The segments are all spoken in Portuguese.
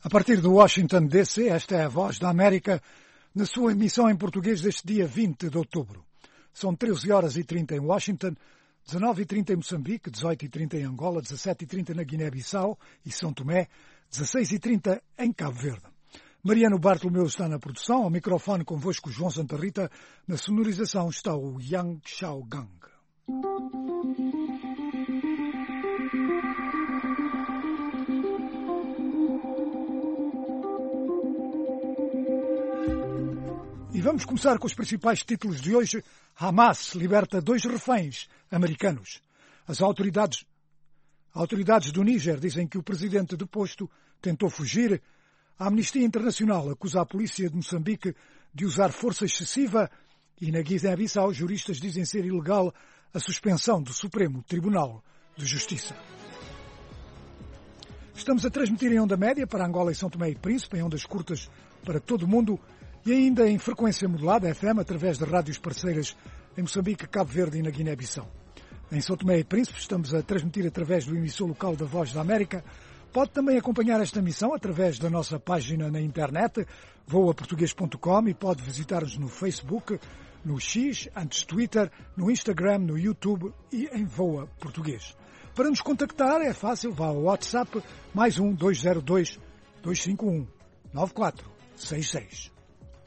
A partir de Washington, D.C., esta é a Voz da América, na sua emissão em português deste dia 20 de outubro. São 13h30 em Washington, 19h30 em Moçambique, 18h30 em Angola, 17h30 na Guiné-Bissau e São Tomé, 16h30 em Cabo Verde. Mariano Bartolomeu está na produção, ao microfone convosco João Santa Rita, na sonorização está o Yang Xiaogang. E vamos começar com os principais títulos de hoje. Hamas liberta 2 reféns americanos. As autoridades do Níger dizem que o presidente deposto tentou fugir. A Amnistia Internacional acusa a polícia de Moçambique de usar força excessiva. E na Guiné-Bissau, juristas dizem ser ilegal a suspensão do Supremo Tribunal de Justiça. Estamos a transmitir em onda média para Angola e São Tomé e Príncipe, em ondas curtas para todo o mundo, e ainda em frequência modulada FM através de rádios parceiras em Moçambique, Cabo Verde e na Guiné-Bissau. Em São Tomé e Príncipe estamos a transmitir através do emissor local da Voz da América. Pode também acompanhar esta emissão através da nossa página na internet, voaportugues.com, e pode visitar-nos no Facebook, no X, antes Twitter, no Instagram, no YouTube e em Voa Português. Para nos contactar é fácil, vá ao WhatsApp +1 202 251 9466.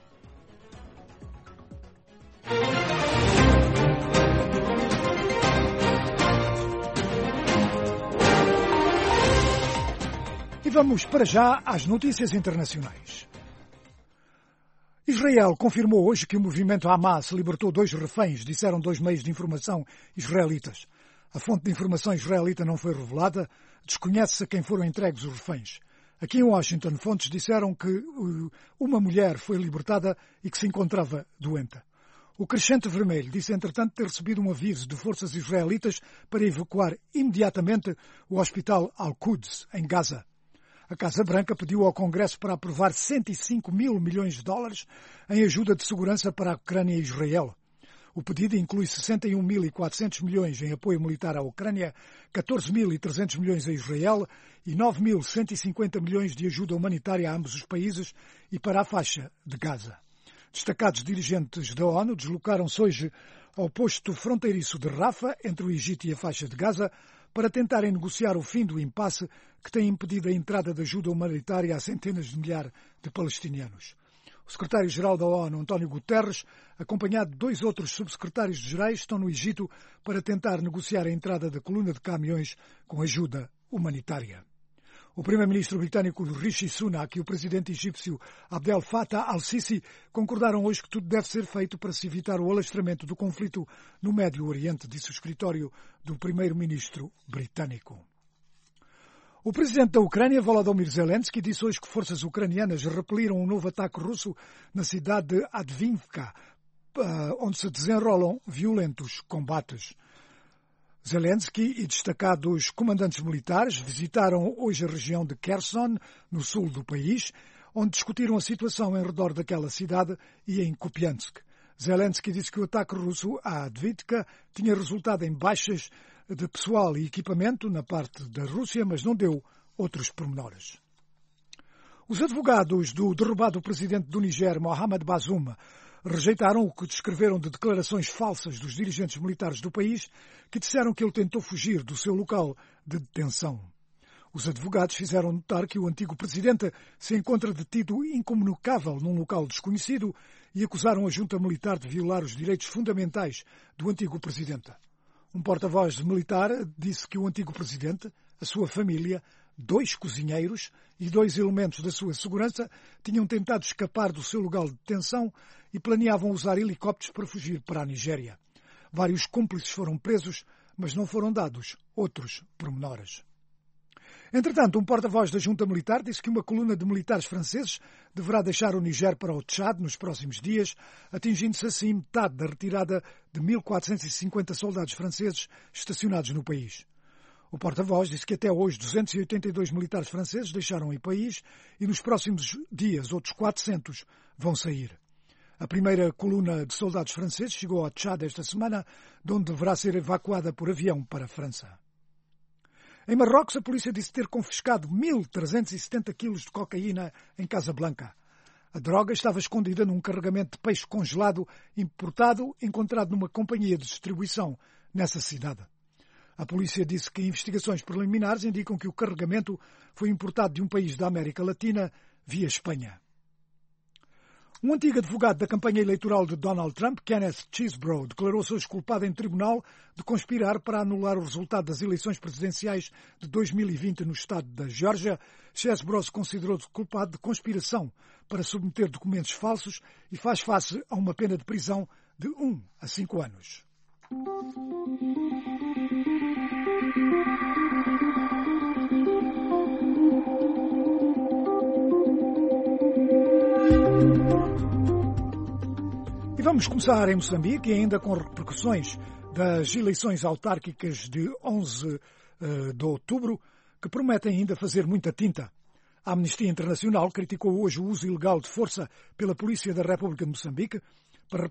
E vamos para já às notícias internacionais. Israel confirmou hoje que o movimento Hamas libertou 2 reféns, disseram 2 meios de informação israelitas. A fonte de informação israelita não foi revelada, desconhece-se a quem foram entregues os reféns. Aqui em Washington, fontes disseram que uma mulher foi libertada e que se encontrava doente. O Crescente Vermelho disse, entretanto, ter recebido um aviso de forças israelitas para evacuar imediatamente o hospital Al-Quds, em Gaza. A Casa Branca pediu ao Congresso para aprovar 105 mil milhões de dólares em ajuda de segurança para a Ucrânia e Israel. O pedido inclui 61.400 milhões em apoio militar à Ucrânia, 14.300 milhões a Israel e 9.150 milhões de ajuda humanitária a ambos os países e para a faixa de Gaza. Destacados dirigentes da ONU deslocaram-se hoje ao posto fronteiriço de Rafah, entre o Egito e a faixa de Gaza, para tentarem negociar o fim do impasse que tem impedido a entrada de ajuda humanitária a centenas de milhares de palestinianos. O secretário-geral da ONU, António Guterres, acompanhado de 2 outros subsecretários-gerais, estão no Egito para tentar negociar a entrada da coluna de caminhões com ajuda humanitária. O primeiro-ministro britânico Rishi Sunak e o presidente egípcio Abdel Fattah al-Sisi concordaram hoje que tudo deve ser feito para se evitar o alastramento do conflito no Médio Oriente, disse o escritório do primeiro-ministro britânico. O presidente da Ucrânia, Volodymyr Zelensky, disse hoje que forças ucranianas repeliram um novo ataque russo na cidade de Advivka, onde se desenrolam violentos combates. Zelensky e destacados comandantes militares visitaram hoje a região de Kherson, no sul do país, onde discutiram a situação em redor daquela cidade e em Kupiansk. Zelensky disse que o ataque russo a Advivka tinha resultado em baixas de pessoal e equipamento na parte da Rússia, mas não deu outros pormenores. Os advogados do derrubado presidente do Níger, Mohamed Bazoum, rejeitaram o que descreveram de declarações falsas dos dirigentes militares do país, que disseram que ele tentou fugir do seu local de detenção. Os advogados fizeram notar que o antigo presidente se encontra detido incomunicável num local desconhecido e acusaram a junta militar de violar os direitos fundamentais do antigo presidente. Um porta-voz militar disse que o antigo presidente, a sua família, 2 cozinheiros e 2 elementos da sua segurança tinham tentado escapar do seu lugar de detenção e planeavam usar helicópteros para fugir para a Nigéria. Vários cúmplices foram presos, mas não foram dados outros pormenores. Entretanto, um porta-voz da junta militar disse que uma coluna de militares franceses deverá deixar o Níger para o Tchad nos próximos dias, atingindo-se assim metade da retirada de 1.450 soldados franceses estacionados no país. O porta-voz disse que até hoje 282 militares franceses deixaram o país e nos próximos dias outros 400 vão sair. A primeira coluna de soldados franceses chegou ao Tchad esta semana, de onde deverá ser evacuada por avião para a França. Em Marrocos, a polícia disse ter confiscado 1.370 quilos de cocaína em Casablanca. A droga estava escondida num carregamento de peixe congelado importado encontrado numa companhia de distribuição nessa cidade. A polícia disse que investigações preliminares indicam que o carregamento foi importado de um país da América Latina via Espanha. Um antigo advogado da campanha eleitoral de Donald Trump, Kenneth Chesebrough, declarou-se hoje culpado em tribunal de conspirar para anular o resultado das eleições presidenciais de 2020 no estado da Geórgia. Chesebrough se considerou culpado de conspiração para submeter documentos falsos e faz face a uma pena de prisão de 1 a 5 anos. E vamos começar em Moçambique, ainda com repercussões das eleições autárquicas de 11 de outubro, que prometem ainda fazer muita tinta. A Amnistia Internacional criticou hoje o uso ilegal de força pela Polícia da República de Moçambique para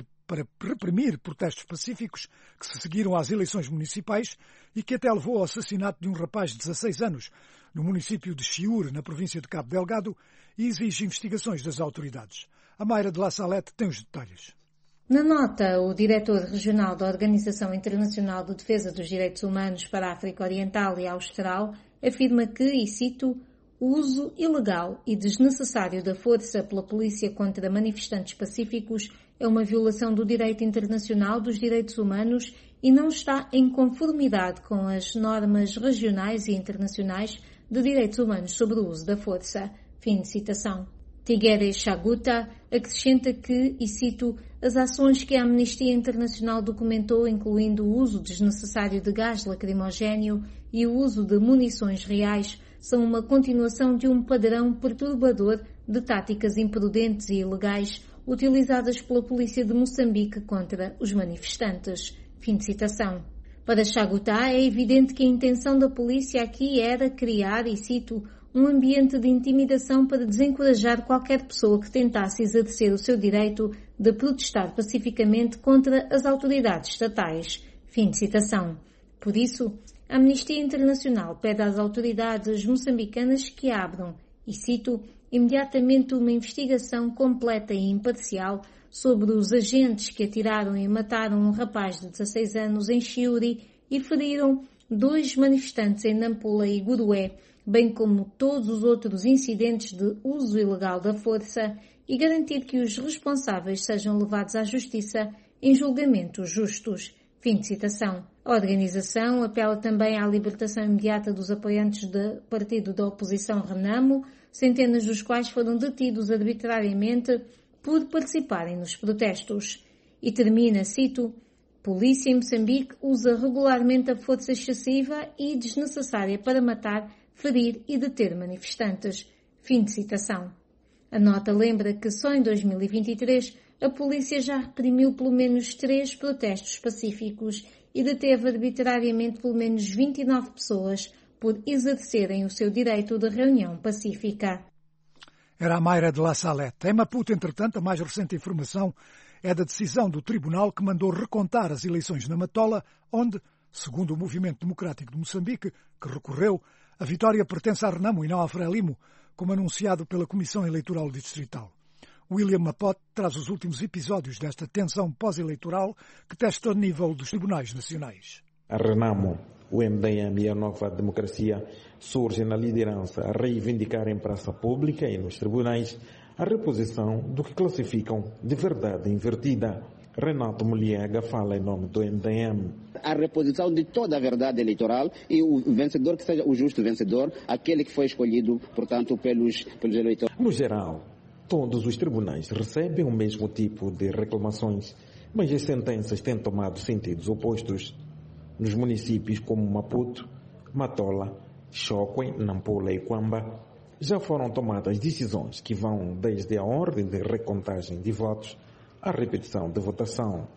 reprimir protestos pacíficos que se seguiram às eleições municipais e que até levou ao assassinato de um rapaz de 16 anos no município de Chiure, na província de Cabo Delgado, e exige investigações das autoridades. A Mayra de La Salette tem os detalhes. Na nota, o diretor regional da Organização Internacional de Defesa dos Direitos Humanos para a África Oriental e Austral afirma que, e cito, o uso ilegal e desnecessário da força pela polícia contra manifestantes pacíficos é uma violação do direito internacional dos direitos humanos e não está em conformidade com as normas regionais e internacionais de direitos humanos sobre o uso da força. Fim de citação. Tigere Chaguta acrescenta que, e cito, as ações que a Amnistia Internacional documentou, incluindo o uso desnecessário de gás lacrimogéneo e o uso de munições reais, são uma continuação de um padrão perturbador de táticas imprudentes e ilegais utilizadas pela polícia de Moçambique contra os manifestantes. Fim de citação. Para Chaguta, é evidente que a intenção da polícia aqui era criar, e cito, um ambiente de intimidação para desencorajar qualquer pessoa que tentasse exercer o seu direito de protestar pacificamente contra as autoridades estatais. Fim de citação. Por isso, a Amnistia Internacional pede às autoridades moçambicanas que abram, e cito, imediatamente uma investigação completa e imparcial sobre os agentes que atiraram e mataram um rapaz de 16 anos em Chiuri e feriram 2 manifestantes em Nampula e Gurué, bem como todos os outros incidentes de uso ilegal da força, e garantir que os responsáveis sejam levados à justiça em julgamentos justos. Fim de citação. A organização apela também à libertação imediata dos apoiantes do partido da oposição Renamo, centenas dos quais foram detidos arbitrariamente por participarem nos protestos. E termina, cito, polícia em Moçambique usa regularmente a força excessiva e desnecessária para matar, ferir e deter manifestantes. Fim de citação. A nota lembra que só em 2023 a polícia já reprimiu pelo menos 3 protestos pacíficos e deteve arbitrariamente pelo menos 29 pessoas por exercerem o seu direito de reunião pacífica. Era a Mayra de La Salette. Em Maputo, entretanto, a mais recente informação é da decisão do tribunal que mandou recontar as eleições na Matola, onde, segundo o Movimento Democrático de Moçambique, que recorreu, a vitória pertence a Renamo e não a Frelimo, como anunciado pela Comissão Eleitoral Distrital. William Mapote traz os últimos episódios desta tensão pós-eleitoral que testa o nível dos tribunais nacionais. A Renamo, o MDM e a Nova Democracia surgem na liderança a reivindicar em praça pública e nos tribunais a reposição do que classificam de verdade invertida. Renato Muliega fala em nome do MDM. A reposição de toda a verdade eleitoral e o vencedor que seja o justo vencedor, aquele que foi escolhido, portanto, pelos eleitores. No geral, todos os tribunais recebem o mesmo tipo de reclamações, mas as sentenças têm tomado sentidos opostos. Nos municípios como Maputo, Matola, Chokwe, Nampula e Quamba, já foram tomadas decisões que vão desde a ordem de recontagem de votos à repetição de votação. A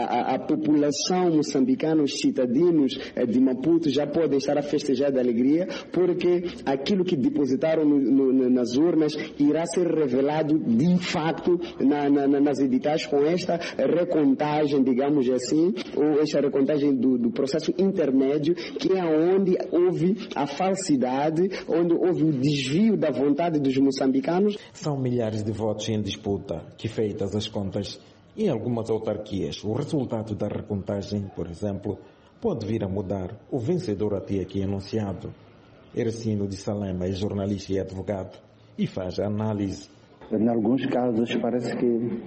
a população moçambicana, os cidadãos de Maputo já podem estar a festejar de alegria, porque aquilo que depositaram nas urnas irá ser revelado de facto nas editais com esta recontagem, digamos assim, ou esta recontagem do processo intermédio, que é onde houve a falsidade, onde houve o desvio da vontade dos moçambicanos. São milhares de votos em disputa que, feitas as contas em algumas autarquias, o resultado da recontagem, por exemplo, pode vir a mudar o vencedor até aqui anunciado. Ercino de Salema é jornalista e advogado e faz a análise. Em alguns casos parece que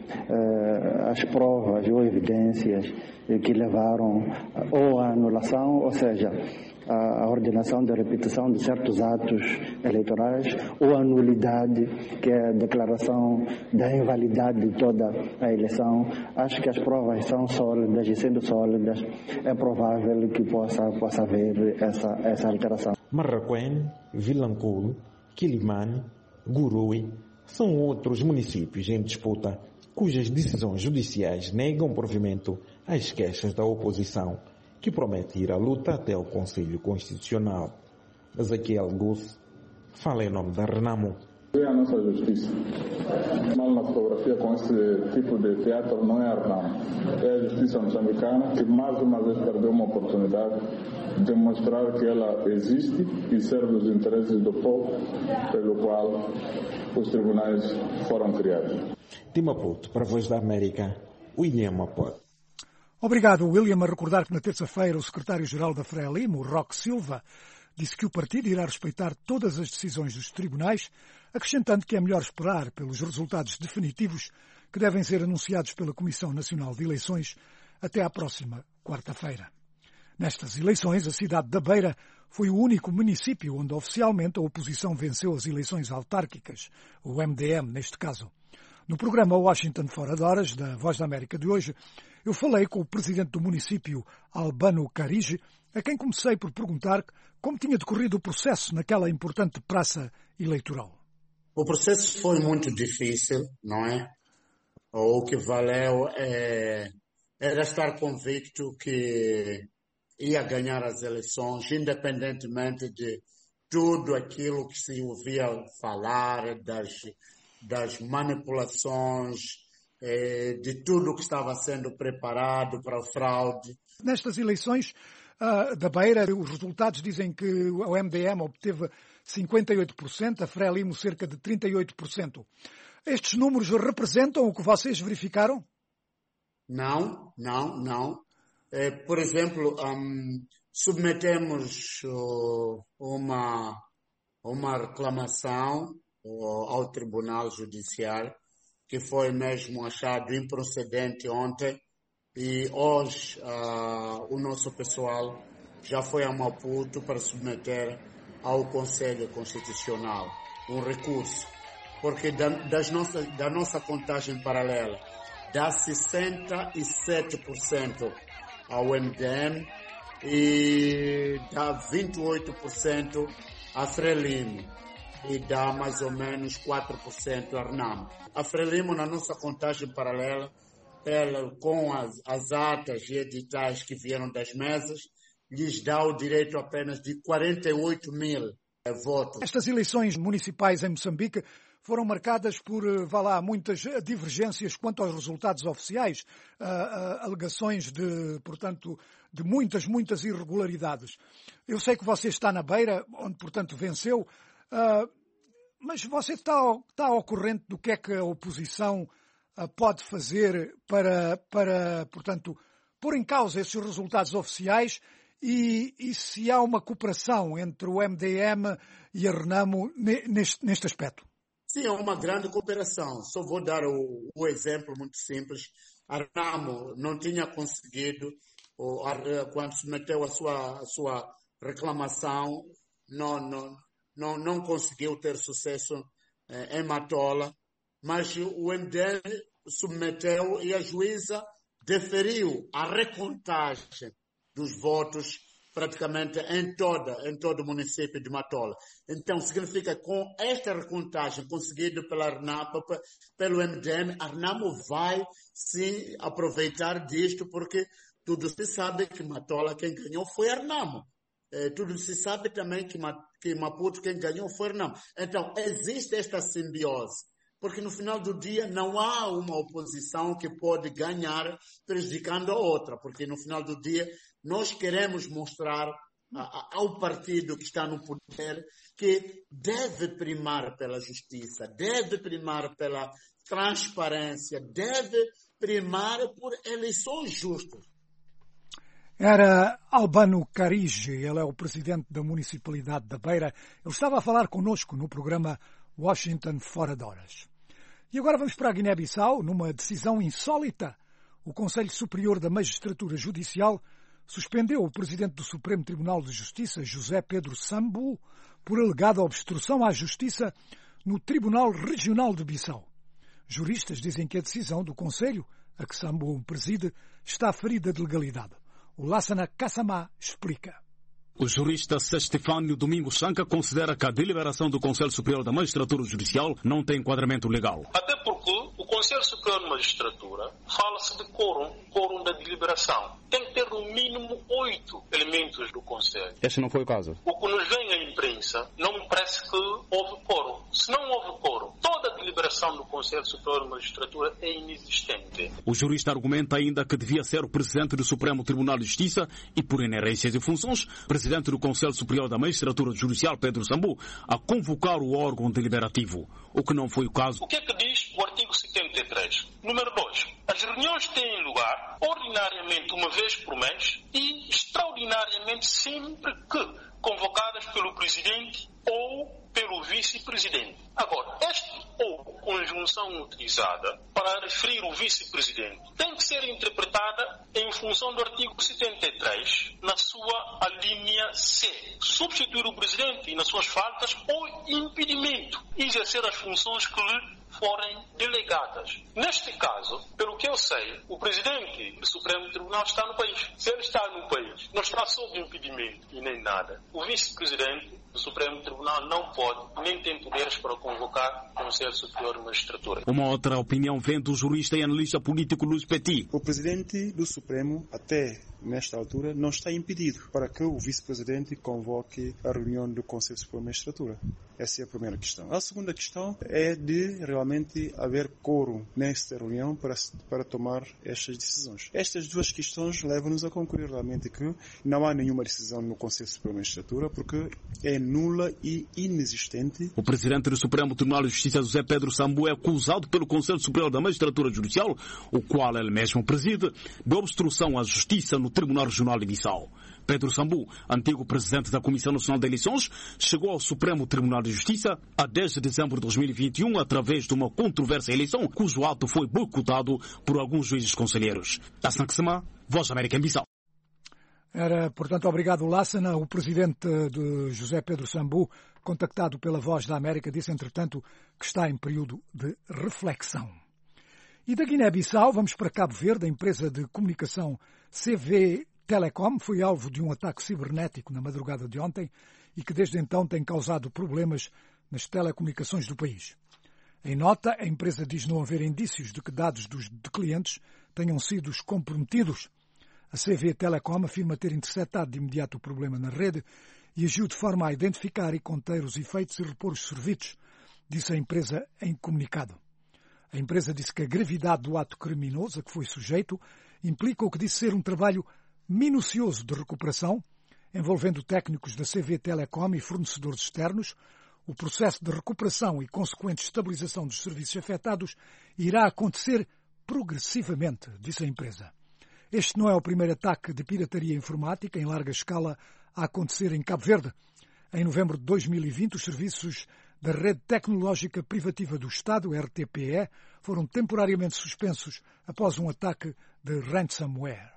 as provas ou evidências que levaram ou à anulação, ou seja, a ordenação da repetição de certos atos eleitorais, ou a nulidade, que é a declaração da invalidade de toda a eleição. Acho que as provas são sólidas, e sendo sólidas, é provável que possa haver essa alteração. Marraquém, Vilanculo, Quilimane, Gurui são outros municípios em disputa cujas decisões judiciais negam provimento às queixas da oposição, que promete ir à luta até o Conselho Constitucional. Ezequiel Gus fala em nome da Renamo. É a nossa justiça. Mal na fotografia com esse tipo de teatro não é a Renamo. É a justiça moçambicana que mais uma vez perdeu uma oportunidade de mostrar que ela existe e serve os interesses do povo pelo qual os tribunais foram criados. De Maputo, para a Voz da América, William Maputo. Obrigado, William. A recordar que na terça-feira o secretário-geral da Frelimo, Roque Silva, disse que o partido irá respeitar todas as decisões dos tribunais, acrescentando que é melhor esperar pelos resultados definitivos que devem ser anunciados pela Comissão Nacional de Eleições até à próxima quarta-feira. Nestas eleições, a cidade da Beira foi o único município onde oficialmente a oposição venceu as eleições autárquicas, o MDM neste caso. No programa Washington Fora de Horas, da Voz da América de hoje, eu falei com o presidente do município, Albano Carige, a quem comecei por perguntar como tinha decorrido o processo naquela importante praça eleitoral. O processo foi muito difícil, não é? O que valeu era estar convicto que ia ganhar as eleições, independentemente de tudo aquilo que se ouvia falar, das manipulações, de tudo que estava sendo preparado para a fraude. Nestas eleições da Beira, os resultados dizem que o MDM obteve 58%, a Frelimo cerca de 38%. Estes números representam o que vocês verificaram? Não. Por exemplo, submetemos uma reclamação ao Tribunal Judiciário, que foi mesmo achado improcedente ontem, e hoje o nosso pessoal já foi a Maputo para submeter ao Conselho Constitucional um recurso, porque da nossa contagem paralela dá 67% ao MDM e dá 28% a Frelimo e dá mais ou menos 4% a Renamo. A Frelimo, na nossa contagem paralela, ela, com as atas e editais que vieram das mesas, lhes dá o direito apenas de 48 mil votos. Estas eleições municipais em Moçambique foram marcadas por, muitas divergências quanto aos resultados oficiais, alegações de muitas irregularidades. Eu sei que você está na Beira, onde, portanto, venceu, mas você está ao corrente do que é que a oposição pode fazer para portanto, pôr em causa esses resultados oficiais e se há uma cooperação entre o MDM e a Renamo neste aspecto? Sim, é uma grande cooperação. Só vou dar o exemplo muito simples. A Renamo não tinha conseguido, quando submeteu a sua reclamação, não conseguiu ter sucesso em Matola, mas o MDM submeteu e a juíza deferiu a recontagem dos votos praticamente em todo o município de Matola. Então, significa que com esta recontagem conseguida pela Arnamo, pelo MDM, a Arnamo vai se aproveitar disto, porque tudo se sabe que Matola quem ganhou foi Arnamo. Tudo se sabe também que Maputo quem ganhou foi Arnamo. Então, existe esta simbiose. Porque no final do dia não há uma oposição que pode ganhar prejudicando a outra. Porque no final do dia nós queremos mostrar ao partido que está no poder que deve primar pela justiça, deve primar pela transparência, deve primar por eleições justas. Era Albano Carige, ele é o presidente da Municipalidade da Beira. Ele estava a falar connosco no programa Washington Fora de Horas. E agora vamos para a Guiné-Bissau. Numa decisão insólita, o Conselho Superior da Magistratura Judicial suspendeu o presidente do Supremo Tribunal de Justiça, José Pedro Sambu, por alegada obstrução à justiça no Tribunal Regional de Bissau. Juristas dizem que a decisão do Conselho, a que Sambu preside, está ferida de legalidade. O Lassana Kassamá explica. O jurista Stefânio Domingos Chanca considera que a deliberação do Conselho Superior da Magistratura Judicial não tem enquadramento legal. Até porque o Conselho Superior da Magistratura fala-se de quórum da deliberação. Tem que ter no mínimo 8 elementos do Conselho. Este não foi o caso. O que nos vem à imprensa não me parece que houve quórum. Se não houve quórum, toda a deliberação do Conselho Superior da Magistratura é inexistente. O jurista argumenta ainda que devia ser o presidente do Supremo Tribunal de Justiça e, por inerência de funções, presidente do Conselho Superior da Magistratura Judicial, Pedro Sambu, a convocar o órgão deliberativo, o que não foi o caso. O que é que diz o artigo 73? Número 2. As reuniões têm lugar ordinariamente uma vez por mês e extraordinariamente sempre que convocadas pelo presidente ou pelo vice-presidente. Agora, esta ou conjunção utilizada para referir o vice-presidente tem que ser interpretada em função do artigo 73, na sua alínea C. Substituir o presidente nas suas faltas ou impedimento de exercer as funções que lhe forem delegadas. Neste caso, pelo que eu sei, o presidente do Supremo Tribunal está no país. Se ele está no país, não está sob impedimento e nem nada. O vice-presidente do Supremo Tribunal não pode, nem tem poderes para convocar o Conselho Superior de Magistratura. Uma outra opinião vem do jurista e analista político Luís Petit. O presidente do Supremo, até nesta altura, não está impedido para que o vice-presidente convoque a reunião do Conselho Superior de Magistratura. Essa é a primeira questão. A segunda questão é de realmente haver quórum nesta reunião para tomar estas decisões. Estas duas questões levam-nos a concluir realmente que não há nenhuma decisão no Conselho Superior de Magistratura porque é nula e inexistente. O presidente do Supremo Tribunal de Justiça, José Pedro Sambu, é acusado pelo Conselho Superior da Magistratura Judicial, o qual ele mesmo preside, de obstrução à justiça no Tribunal Regional de Bissau. Pedro Sambu, antigo presidente da Comissão Nacional de Eleições, chegou ao Supremo Tribunal de Justiça a 10 de dezembro de 2021 através de uma controversa eleição cujo ato foi boicotado por alguns juízes conselheiros. Lassana Kassamá, Voz da América em Bissau. Era, portanto, obrigado, Lassana. O presidente de José Pedro Sambu, contactado pela Voz da América, disse, entretanto, que está em período de reflexão. E da Guiné-Bissau, vamos para Cabo Verde. A empresa de comunicação CV Telecom foi alvo de um ataque cibernético na madrugada de ontem e que desde então tem causado problemas nas telecomunicações do país. Em nota, a empresa diz não haver indícios de que dados de clientes tenham sido comprometidos. A CV Telecom afirma ter interceptado de imediato o problema na rede e agiu de forma a identificar e conter os efeitos e repor os serviços, disse a empresa em comunicado. A empresa disse que a gravidade do ato criminoso a que foi sujeito implica o que disse ser um trabalho minucioso de recuperação, envolvendo técnicos da CV Telecom e fornecedores externos. O processo de recuperação e consequente estabilização dos serviços afetados irá acontecer progressivamente, disse a empresa. Este não é o primeiro ataque de pirataria informática em larga escala a acontecer em Cabo Verde. Em novembro de 2020, os serviços da Rede Tecnológica Privativa do Estado, RTPE, foram temporariamente suspensos após um ataque de ransomware.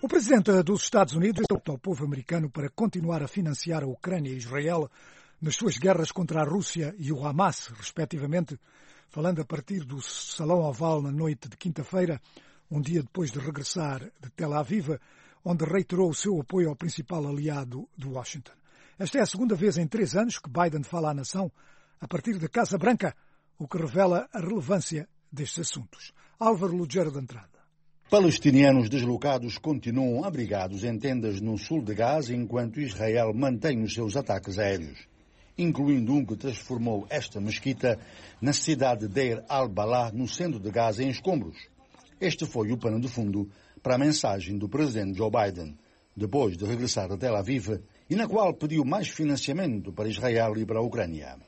O presidente dos Estados Unidos optou ao povo americano para continuar a financiar a Ucrânia e Israel nas suas guerras contra a Rússia e o Hamas, respectivamente, falando a partir do Salão Oval na noite de quinta-feira, um dia depois de regressar de Tel Aviv, onde reiterou o seu apoio ao principal aliado de Washington. Esta é a segunda vez em 3 anos que Biden fala à nação a partir da Casa Branca, o que revela a relevância destes assuntos. Álvaro Lugero de Andrade. Palestinianos deslocados continuam abrigados em tendas no sul de Gaza enquanto Israel mantém os seus ataques aéreos, incluindo um que transformou esta mesquita na cidade de Deir al-Balah, no centro de Gaza, em escombros. Este foi o pano de fundo para a mensagem do presidente Joe Biden, depois de regressar a Tel Aviv, e na qual pediu mais financiamento para Israel e para a Ucrânia.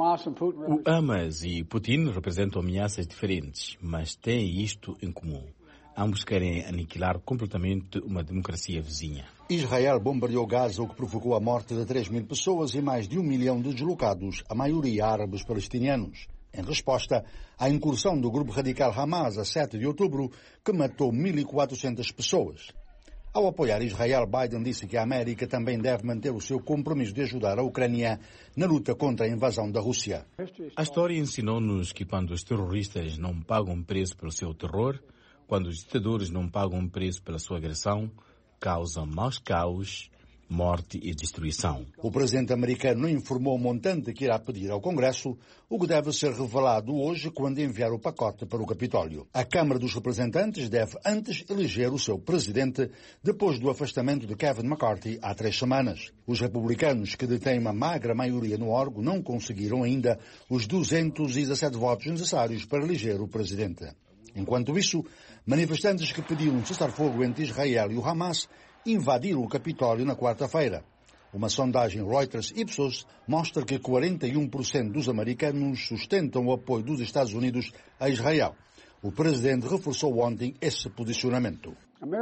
O Hamas e Putin representam ameaças diferentes, mas têm isto em comum. Ambos querem aniquilar completamente uma democracia vizinha. Israel bombardeou Gaza, o que provocou a morte de 3.000 pessoas e mais de 1 milhão de deslocados, a maioria árabes palestinianos, em resposta à incursão do grupo radical Hamas a 7 de outubro, que matou 1.400 pessoas. Ao apoiar Israel, Biden disse que a América também deve manter o seu compromisso de ajudar a Ucrânia na luta contra a invasão da Rússia. A história ensinou-nos que quando os terroristas não pagam preço pelo seu terror, quando os ditadores não pagam preço pela sua agressão, causam mais caos, morte e destruição. O presidente americano não informou o montante que irá pedir ao Congresso, o que deve ser revelado hoje quando enviar o pacote para o Capitólio. A Câmara dos Representantes deve antes eleger o seu presidente, depois do afastamento de Kevin McCarthy há 3 semanas. Os republicanos, que detêm uma magra maioria no órgão, não conseguiram ainda os 217 votos necessários para eleger o presidente. Enquanto isso, manifestantes que pediam um cessar-fogo entre Israel e o Hamas invadiram o Capitólio na quarta-feira. Uma sondagem Reuters-Ipsos mostra que 41% dos americanos sustentam o apoio dos Estados Unidos a Israel. O presidente reforçou ontem esse posicionamento.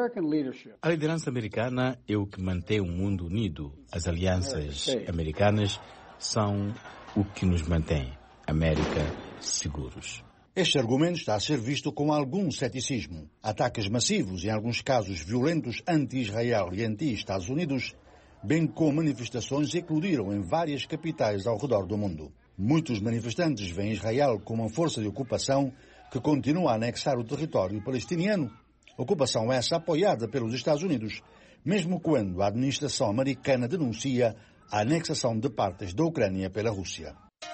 A liderança americana é o que mantém o mundo unido. As alianças americanas são o que nos mantém, América, seguros. Este argumento está a ser visto com algum ceticismo. Ataques massivos, em alguns casos violentos, anti-Israel e anti-Estados Unidos, bem como manifestações, eclodiram em várias capitais ao redor do mundo. Muitos manifestantes veem Israel como uma força de ocupação que continua a anexar o território palestiniano. Ocupação essa apoiada pelos Estados Unidos, mesmo quando a administração americana denuncia a anexação de partes da Ucrânia pela Rússia.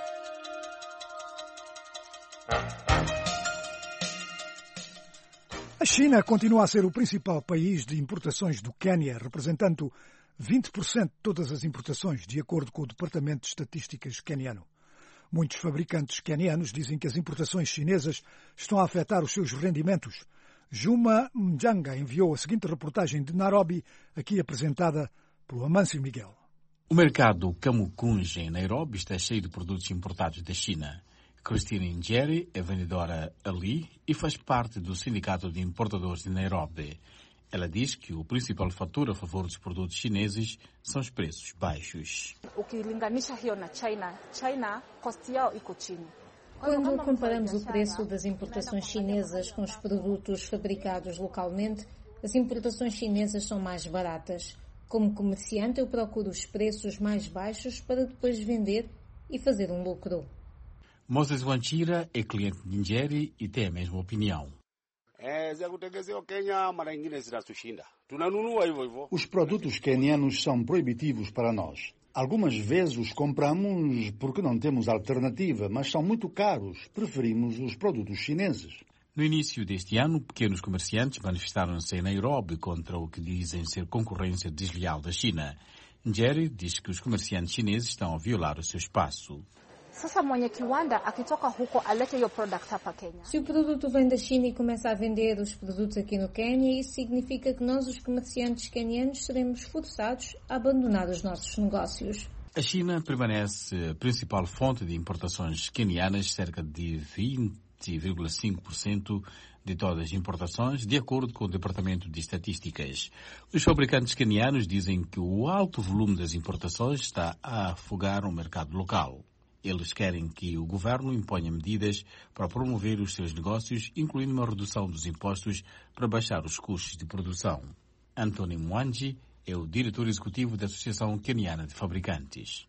A China continua a ser o principal país de importações do Quênia, representando 20% de todas as importações, de acordo com o Departamento de Estatísticas queniano. Muitos fabricantes quenianos dizem que as importações chinesas estão a afetar os seus rendimentos. Juma Mjanga enviou a seguinte reportagem de Nairobi, aqui apresentada pelo Amâncio Miguel. O mercado Kamukunji em Nairobi está cheio de produtos importados da China. Christine Njeri é vendedora ali e faz parte do Sindicato de Importadores de Nairobi. Ela diz que o principal fator a favor dos produtos chineses são os preços baixos. Quando comparamos o preço das importações chinesas com os produtos fabricados localmente, as importações chinesas são mais baratas. Como comerciante, eu procuro os preços mais baixos para depois vender e fazer um lucro. Moses Wanchira é cliente de Njeri e tem a mesma opinião. Os produtos quenianos são proibitivos para nós. Algumas vezes os compramos porque não temos alternativa, mas são muito caros. Preferimos os produtos chineses. No início deste ano, pequenos comerciantes manifestaram-se em Nairobi contra o que dizem ser concorrência desleal da China. Njeri diz que os comerciantes chineses estão a violar o seu espaço. Se o produto vem da China e começa a vender os produtos aqui no Quênia, isso significa que nós, os comerciantes quenianos, seremos forçados a abandonar os nossos negócios. A China permanece a principal fonte de importações quenianas, cerca de 20,5% de todas as importações, de acordo com o Departamento de Estatísticas. Os fabricantes quenianos dizem que o alto volume das importações está a afogar o mercado local. Eles querem que o governo imponha medidas para promover os seus negócios, incluindo uma redução dos impostos para baixar os custos de produção. Anthony Mwangi é o diretor executivo da Associação Queniana de Fabricantes.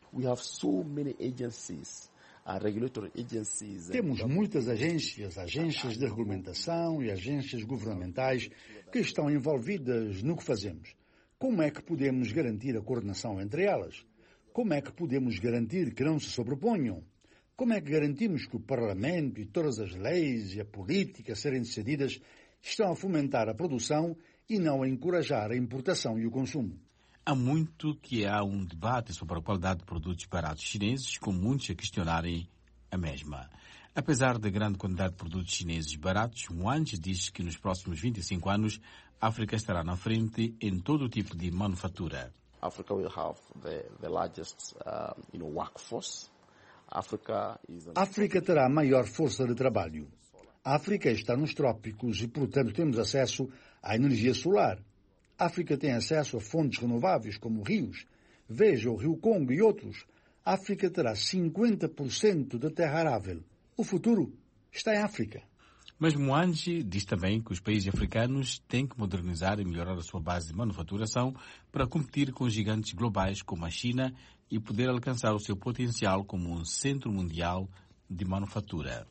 Temos muitas agências de regulamentação e agências governamentais que estão envolvidas no que fazemos. Como é que podemos garantir a coordenação entre elas? Como é que podemos garantir que não se sobreponham? Como é que garantimos que o Parlamento e todas as leis e a política a serem decididas estão a fomentar a produção e não a encorajar a importação e o consumo? Há muito que há um debate sobre a qualidade de produtos baratos chineses, com muitos a questionarem a mesma. Apesar da grande quantidade de produtos chineses baratos, Mwangi diz que nos próximos 25 anos a África estará na frente em todo o tipo de manufatura. A África terá a maior força de trabalho. A África está nos trópicos e, portanto, temos acesso à energia solar. A África tem acesso a fontes renováveis, como rios. Veja o Rio Congo e outros. A África terá 50% da terra arável. O futuro está em África. Mas Mwangi diz também que os países africanos têm que modernizar e melhorar a sua base de manufaturação para competir com gigantes globais como a China e poder alcançar o seu potencial como um centro mundial de manufatura.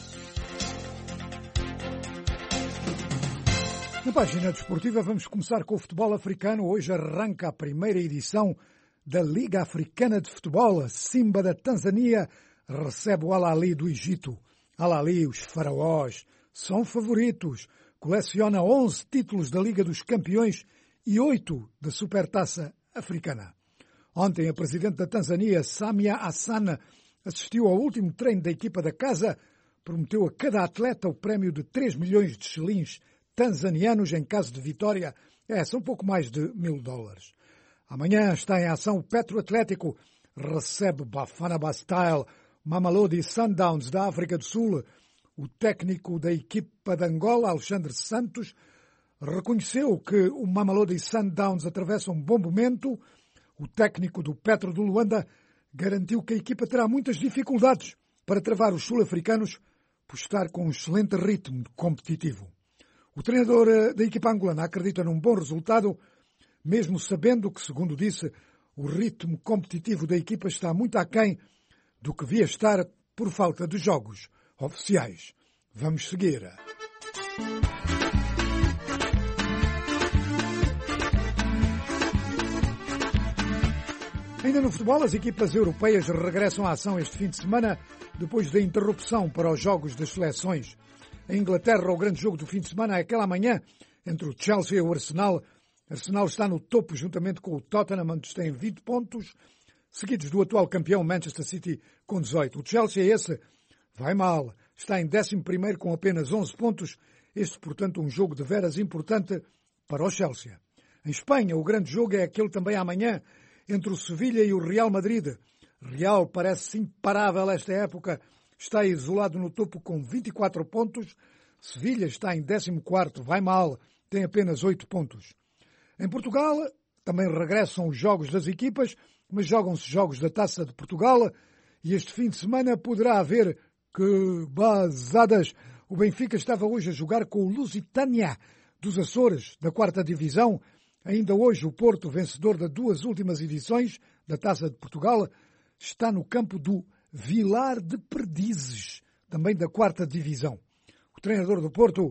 Na página desportiva vamos começar com o futebol africano. Hoje arranca a primeira edição da Liga Africana de Futebol. A Simba da Tanzânia recebe o Al-Ahly do Egito. Al-Ahly, os faraós, são favoritos. Coleciona 11 títulos da Liga dos Campeões e 8 da Supertaça Africana. Ontem a presidente da Tanzânia, Samia Hassan, assistiu ao último treino da equipa da casa. Prometeu a cada atleta o prémio de 3 milhões de shillings tanzanianos em caso de vitória. São pouco mais de $1.000. Amanhã está em ação o Petro Atlético. Recebe Bafana Bastille, Mamelodi Sundowns da África do Sul. O técnico da equipa de Angola, Alexandre Santos, reconheceu que o Mamelodi Sundowns atravessa um bom momento. O técnico do Petro do Luanda garantiu que a equipa terá muitas dificuldades para travar os sul-africanos por estar com um excelente ritmo competitivo. O treinador da equipa angolana acredita num bom resultado, mesmo sabendo que, segundo disse, o ritmo competitivo da equipa está muito aquém do que devia estar por falta de jogos oficiais. Vamos seguir. Ainda no futebol, as equipas europeias regressam à ação este fim de semana, depois da interrupção para os jogos das seleções. Em Inglaterra, o grande jogo do fim de semana é aquela manhã entre o Chelsea e o Arsenal. O Arsenal está no topo juntamente com o Tottenham, onde tem 20 pontos, seguidos do atual campeão Manchester City com 18. O Chelsea, esse, vai mal. Está em 11º com apenas 11 pontos. Este, portanto, um jogo de veras importante para o Chelsea. Em Espanha, o grande jogo é aquele também amanhã entre o Sevilha e o Real Madrid. Real parece imparável esta época. Está isolado no topo com 24 pontos. Sevilha está em 14º, vai mal, tem apenas 8 pontos. Em Portugal, também regressam os jogos das equipas, mas jogam-se jogos da Taça de Portugal e este fim de semana poderá haver que basadas. O Benfica estava hoje a jogar com o Lusitânia dos Açores, da 4ª Divisão. Ainda hoje o Porto, vencedor das 2 últimas edições da Taça de Portugal, está no campo do Vilar de Perdizes, também da 4ª Divisão. O treinador do Porto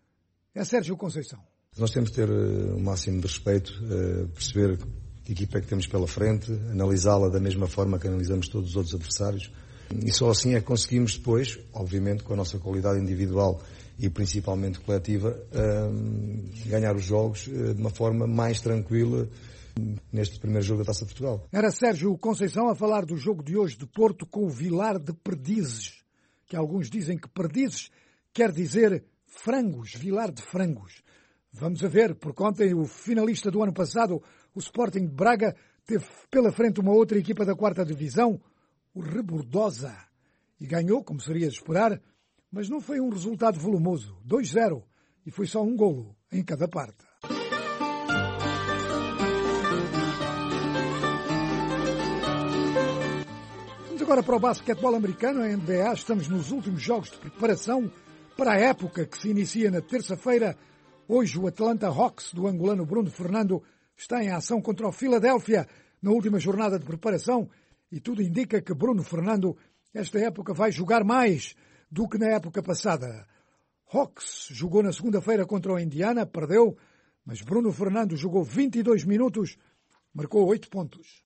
é Sérgio Conceição. Nós temos de ter o máximo de respeito, perceber que equipa é que temos pela frente, analisá-la da mesma forma que analisamos todos os outros adversários. E só assim é que conseguimos depois, obviamente com a nossa qualidade individual e principalmente coletiva, ganhar os jogos de uma forma mais tranquila neste primeiro jogo da Taça de Portugal. Era Sérgio Conceição a falar do jogo de hoje de Porto com o Vilar de Perdizes, que alguns dizem que Perdizes quer dizer frangos, Vilar de Frangos. Vamos a ver, porque ontem o finalista do ano passado, o Sporting de Braga, teve pela frente uma outra equipa da 4ª Divisão, o Rebordosa, e ganhou, como seria de esperar, mas não foi um resultado volumoso, 2-0, e foi só um golo em cada parte. Vamos agora para o basquetebol americano, a NBA. Estamos nos últimos jogos de preparação para a época que se inicia na terça-feira. Hoje o Atlanta Hawks do angolano Bruno Fernando está em ação contra o Philadelphia na última jornada de preparação e tudo indica que Bruno Fernando esta época vai jogar mais do que na época passada. Hawks jogou na segunda-feira contra o Indiana, perdeu, mas Bruno Fernando jogou 22 minutos, marcou 8 pontos.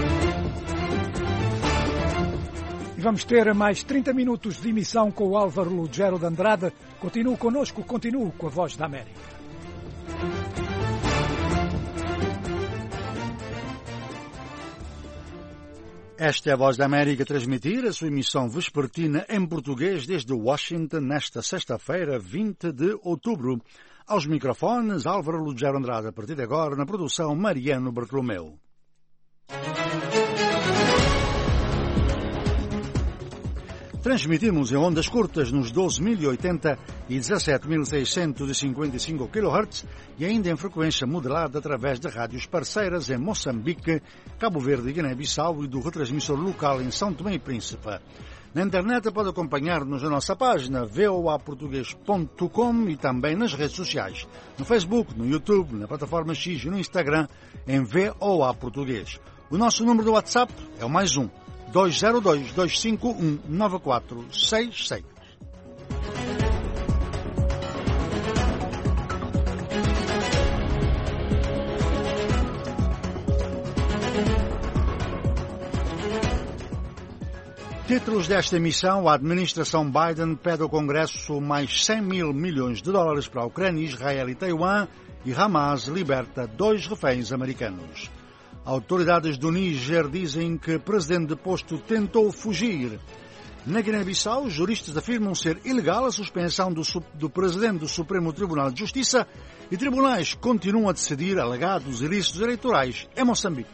E vamos ter mais 30 minutos de emissão com o Álvaro Lugero de Andrade. Continue connosco, continue com a Voz da América. Esta é a Voz da América a transmitir a sua emissão vespertina em português desde Washington nesta sexta-feira, 20 de outubro. Aos microfones, Álvaro Lugero Andrade, a partir de agora, na produção Mariano Bartolomeu. Transmitimos em ondas curtas nos 12.080 e 17.655 kHz e ainda em frequência modulada através de rádios parceiras em Moçambique, Cabo Verde e Guiné-Bissau e do retransmissor local em São Tomé e Príncipe. Na internet pode acompanhar-nos na nossa página voaportugues.com e também nas redes sociais, no Facebook, no YouTube, na plataforma X e no Instagram em VOA Português. O nosso número do WhatsApp é o +1 202-251-9466. Títulos desta emissão: a administração Biden pede ao Congresso mais 100 mil milhões de dólares para a Ucrânia, Israel e Taiwan, e Hamas liberta 2 reféns americanos. Autoridades do Níger dizem que o presidente deposto tentou fugir. Na Guiné-Bissau, juristas afirmam ser ilegal a suspensão do presidente do Supremo Tribunal de Justiça e tribunais continuam a decidir alegados ilícitos eleitorais em Moçambique.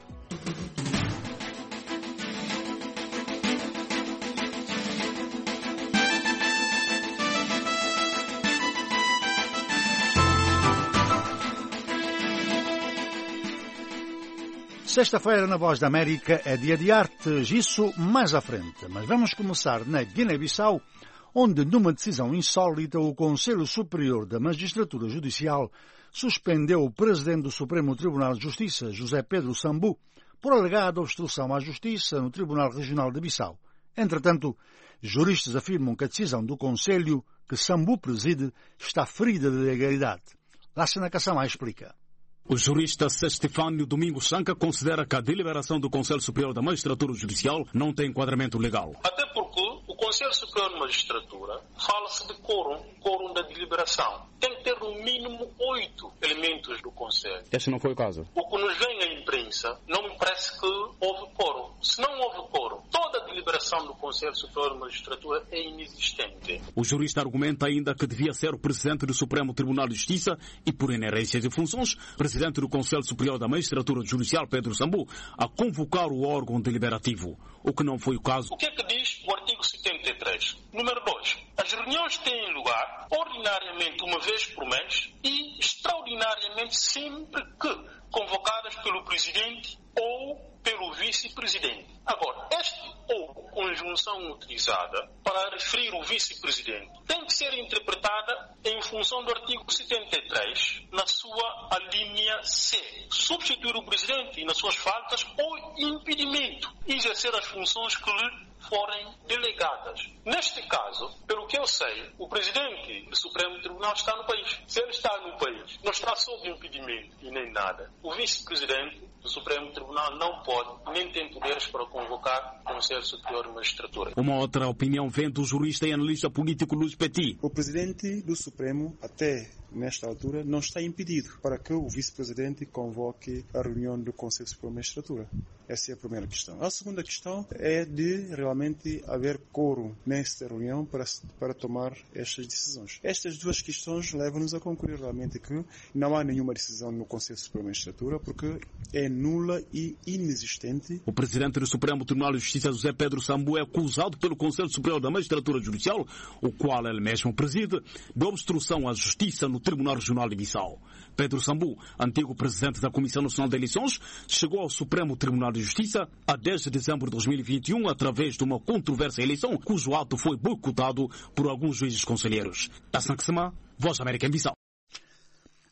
Sexta-feira na Voz da América é dia de artes, isso mais à frente. Mas vamos começar na Guiné-Bissau, onde numa decisão insólita o Conselho Superior da Magistratura Judicial suspendeu o presidente do Supremo Tribunal de Justiça, José Pedro Sambu, por alegada obstrução à justiça no Tribunal Regional de Bissau. Entretanto, juristas afirmam que a decisão do Conselho que Sambu preside está ferida de legalidade. Lássana Kassamá explica. O jurista Estefânio Domingos Sanca considera que a deliberação do Conselho Superior da Magistratura Judicial não tem enquadramento legal. Até porque o Conselho Superior da Magistratura fala-se de quórum da deliberação. Tem que ter no mínimo 8 elementos do Conselho. Este não foi o caso. O que nos vem à imprensa não me parece que houve quórum. Se não houve quórum, toda a deliberação do Conselho Superior da Magistratura é inexistente. O jurista argumenta ainda que devia ser o presidente do Supremo Tribunal de Justiça e, por inerência de funções, presidente do Conselho Superior da Magistratura Judicial, Pedro Sambu, a convocar o órgão deliberativo, o que não foi o caso. O que é que diz o artigo 73? Número 2. As reuniões têm lugar ordinariamente uma vez por mês e extraordinariamente sempre que convocadas pelo presidente ou pelo vice-presidente. Agora, esta ou conjunção utilizada para referir o vice-presidente tem que ser interpretada em função do artigo 73, na sua alínea C. Substituir o presidente nas suas faltas ou impedimento de exercer as funções que lhe forem delegadas. Neste caso, pelo que eu sei, o presidente do Supremo Tribunal está no país. Se ele está no país, não está sob impedimento e nem nada. O vice-presidente do Supremo Tribunal não pode, nem tem poderes para convocar o Conselho Superior de Magistratura. Uma outra opinião vem do jurista e analista político Luís Petit. O presidente do Supremo, até nesta altura, não está impedido para que o vice-presidente convoque a reunião do Conselho Superior de Magistratura. Essa é a primeira questão. A segunda questão é de realmente haver quórum nesta reunião para tomar estas decisões. Estas duas questões levam-nos a concluir realmente que não há nenhuma decisão no Conselho Superior de Magistratura porque é nula e inexistente. O presidente do Supremo Tribunal de Justiça, José Pedro Sambu, é acusado pelo Conselho Superior da Magistratura Judicial, o qual ele mesmo preside, de obstrução à justiça no Tribunal Regional de Bissau. Pedro Sambu, antigo presidente da Comissão Nacional de Eleições, chegou ao Supremo Tribunal de Justiça a 10 de dezembro de 2021 através de uma controversa eleição cujo ato foi boicotado por alguns juízes conselheiros. Hassan Kassamá, Voz da América em Bissau.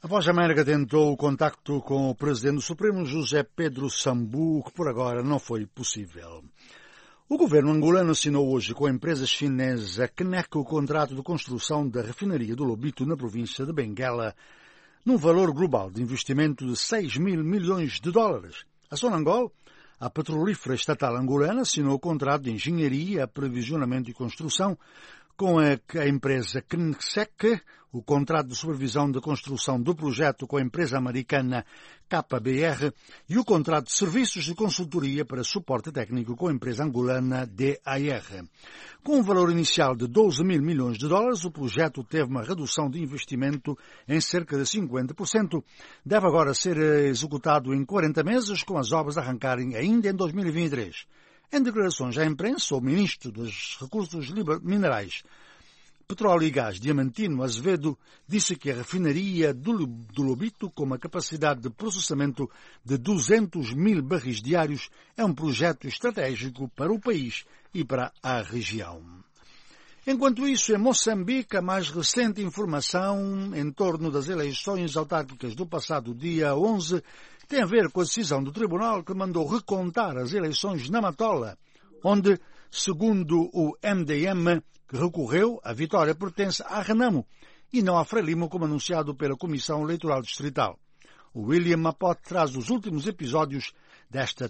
A Voz da América tentou o contacto com o Presidente do Supremo, José Pedro Sambu, que por agora não foi possível. O governo angolano assinou hoje com a empresa chinesa CNEC o contrato de construção da refinaria do Lobito na província de Benguela, num valor global de investimento de 6 mil milhões de dólares. A Sonangol, a petrolífera estatal angolana, assinou o contrato de engenharia, aprovisionamento e construção com a empresa CNEC, o contrato de supervisão da construção do projeto com a empresa americana KBR e o contrato de serviços de consultoria para suporte técnico com a empresa angolana DAR. Com um valor inicial de 12 mil milhões de dólares, o projeto teve uma redução de investimento em cerca de 50%. Deve agora ser executado em 40 meses, com as obras arrancarem ainda em 2023. Em declarações à imprensa, o ministro dos Recursos Minerais, Petróleo e Gás, Diamantino Azevedo, disse que a refinaria do Lobito, com uma capacidade de processamento de 200 mil barris diários, é um projeto estratégico para o país e para a região. Enquanto isso, em Moçambique, a mais recente informação em torno das eleições autárquicas do passado dia 11 tem a ver com a decisão do tribunal que mandou recontar as eleições na Matola, onde, segundo o MDM, que recorreu, a vitória pertence a Renamo e não a Frelimo, como anunciado pela Comissão Eleitoral Distrital. O William Mapote traz os últimos episódios desta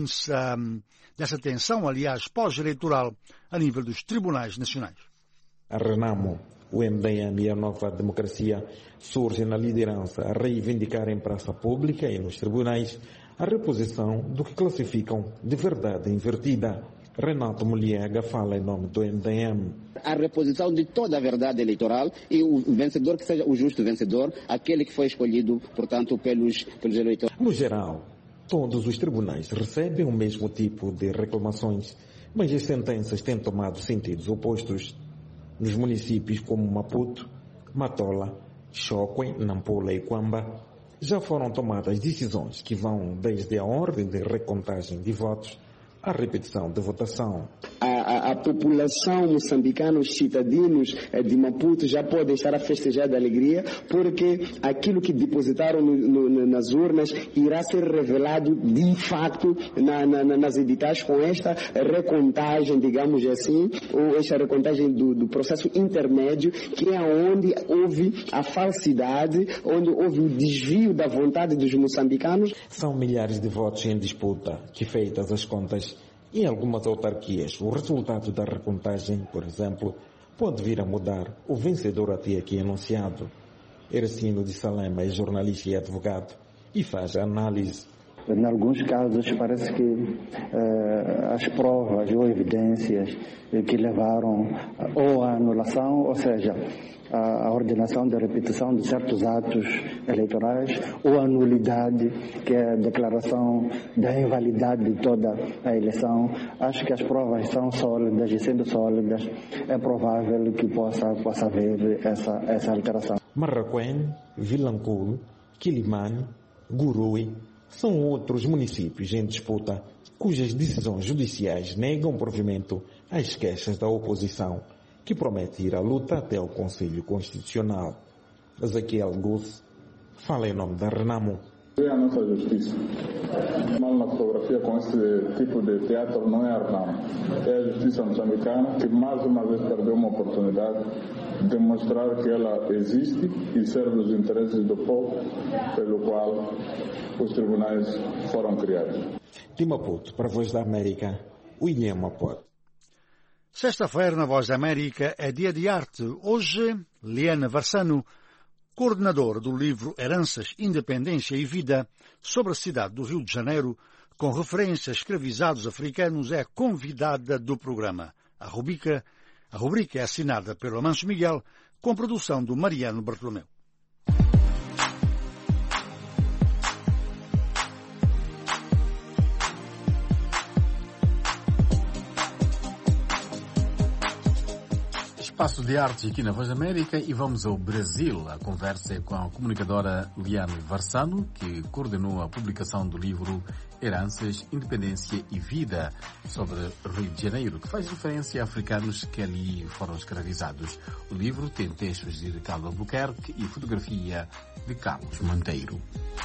tensão, aliás, pós-eleitoral, a nível dos tribunais nacionais. A Renamo, o MDM e a Nova Democracia surgem na liderança a reivindicar em praça pública e nos tribunais a reposição do que classificam de verdade invertida. Renato Muliega fala em nome do MDM. A reposição de toda a verdade eleitoral e o vencedor que seja o justo vencedor, aquele que foi escolhido, portanto, pelos eleitores. No geral, todos os tribunais recebem o mesmo tipo de reclamações, mas as sentenças têm tomado sentidos opostos. Nos municípios como Maputo, Matola, Chokwe, Nampula e Quamba, já foram tomadas decisões que vão desde a ordem de recontagem de votos à repetição de votação. A população moçambicana, os cidadãos de Maputo já podem estar a festejar de alegria, porque aquilo que depositaram nas urnas irá ser revelado de facto nas editais com esta recontagem, digamos assim, ou esta recontagem do processo intermédio, que é onde houve a falsidade, onde houve o desvio da vontade dos moçambicanos. São milhares de votos em disputa, que feitas as contas, em algumas autarquias, o resultado da recontagem, por exemplo, pode vir a mudar o vencedor até aqui anunciado. Ercino de Salema é jornalista e advogado e faz a análise. Em alguns casos parece que as provas ou evidências que levaram ou à anulação, ou seja, a ordenação de repetição de certos atos eleitorais, ou a nulidade, que é a declaração da invalidade de toda a eleição. Acho que as provas são sólidas, e sendo sólidas, é provável que possa haver essa alteração. Marraquém, Vilanculo, Quilimane, Gurui são outros municípios em disputa cujas decisões judiciais negam provimento às queixas da oposição, que promete ir à luta até o Conselho Constitucional. Ezequiel Gus fala em nome da Renamo. É a nossa justiça. Mal na fotografia com esse tipo de teatro não é a Renamo. É a justiça moçambicana que mais uma vez perdeu uma oportunidade de mostrar que ela existe e serve os interesses do povo, pelo qual os tribunais foram criados. De Maputo, para a Voz da América, William Mapote. Sexta-feira, na Voz da América, é dia de arte. Hoje, Liana Varsano, coordenadora do livro Heranças, Independência e Vida, sobre a cidade do Rio de Janeiro, com referência a escravizados africanos, é convidada do programa. A rubrica é assinada pelo Amancio Miguel, com produção do Mariano Bartolomeu. Espaço de Artes aqui na Voz da América e vamos ao Brasil. A conversa é com a comunicadora Liane Varsano, que coordenou a publicação do livro Heranças, Independência e Vida sobre Rio de Janeiro, que faz referência a africanos que ali foram escravizados. O livro tem textos de Ricardo Albuquerque e fotografia de Carlos Monteiro.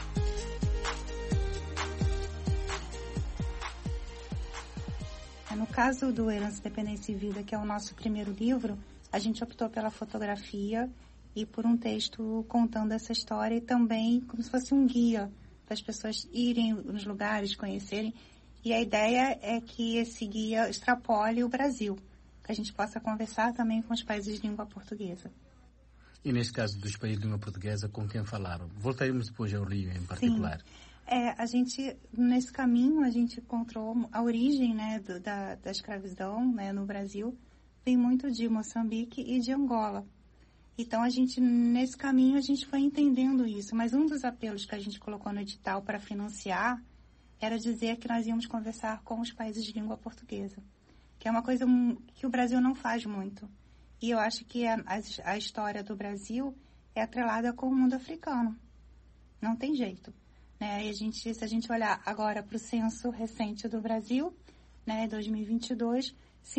No caso do Herança, Independência e Vida, que é o nosso primeiro livro, a gente optou pela fotografia e por um texto contando essa história e também como se fosse um guia para as pessoas irem nos lugares, conhecerem. E a ideia é que esse guia extrapole o Brasil, que a gente possa conversar também com os países de língua portuguesa. E nesse caso dos países de língua portuguesa, com quem falaram? Voltaremos depois ao Rio em particular. Sim. A gente, nesse caminho, a gente encontrou a origem, né, da escravidão, né, no Brasil, vem muito de Moçambique e de Angola. Então, nesse caminho, a gente foi entendendo isso. Mas um dos apelos que a gente colocou no edital para financiar era dizer que nós íamos conversar com os países de língua portuguesa, que é uma coisa que o Brasil não faz muito. E eu acho que a história do Brasil é atrelada com o mundo africano. Não tem jeito. Né? E se a gente olhar agora para o censo recente do Brasil, né, 2022,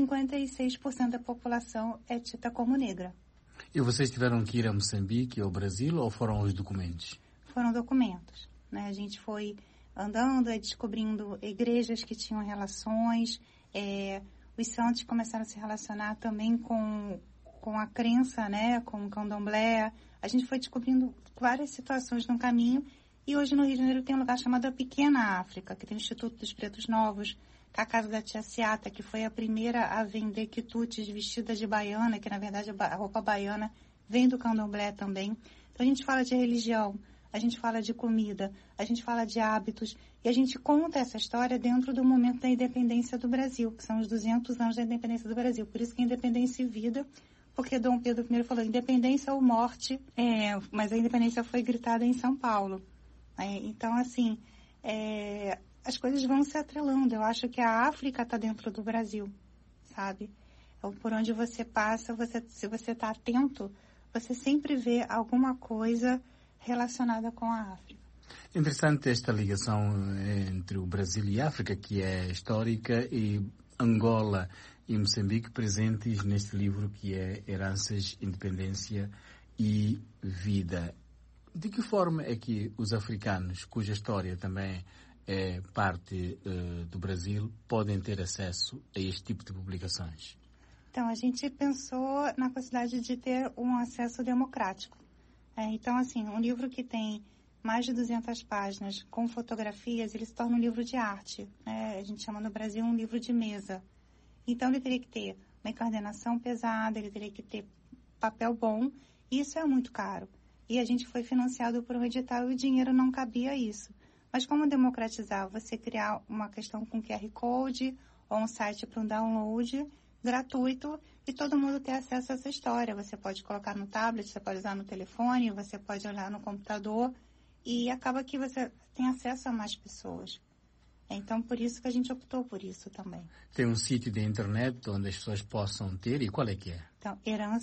56% da população é dita como negra. E vocês tiveram que ir a Moçambique ou ao Brasil ou foram os documentos? Foram documentos. Né? A gente foi andando e descobrindo igrejas que tinham relações. Os santos começaram a se relacionar também com a crença, né, com o candomblé. A gente foi descobrindo várias situações no caminho. E hoje no Rio de Janeiro tem um lugar chamado a Pequena África, que tem o Instituto dos Pretos Novos, que é a casa da tia Ciata, que foi a primeira a vender quitutes vestidas de baiana, que na verdade a roupa baiana vem do candomblé também. Então a gente fala de religião, a gente fala de comida, a gente fala de hábitos, e a gente conta essa história dentro do momento da independência do Brasil, que são os 200 anos da independência do Brasil. Por isso que é independência e vida, porque Dom Pedro I falou independência ou morte, mas a independência foi gritada em São Paulo. Então, assim, as coisas vão se atrelando. Eu acho que a África está dentro do Brasil, sabe? Por onde você passa, se você está atento, você sempre vê alguma coisa relacionada com a África. Interessante esta ligação entre o Brasil e a África, que é histórica, e Angola e Moçambique presentes neste livro que é Heranças, Independência e Vida. De que forma é que os africanos, cuja história também é parte do Brasil, podem ter acesso a este tipo de publicações? Então, a gente pensou na possibilidade de ter um acesso democrático. Então, assim, um livro que tem mais de 200 páginas com fotografias, ele se torna um livro de arte. A gente chama no Brasil um livro de mesa. Então, ele teria que ter uma encadernação pesada, ele teria que ter papel bom, e isso é muito caro. E a gente foi financiado por um edital e o dinheiro não cabia a isso. Mas como democratizar? Você criar uma questão com QR Code ou um site para um download gratuito e todo mundo ter acesso a essa história. Você pode colocar no tablet, você pode usar no telefone, você pode olhar no computador e acaba que você tem acesso a mais pessoas. Então, por isso que a gente optou por isso também. Tem um sítio de internet onde as pessoas possam ter, e qual é que é? Então,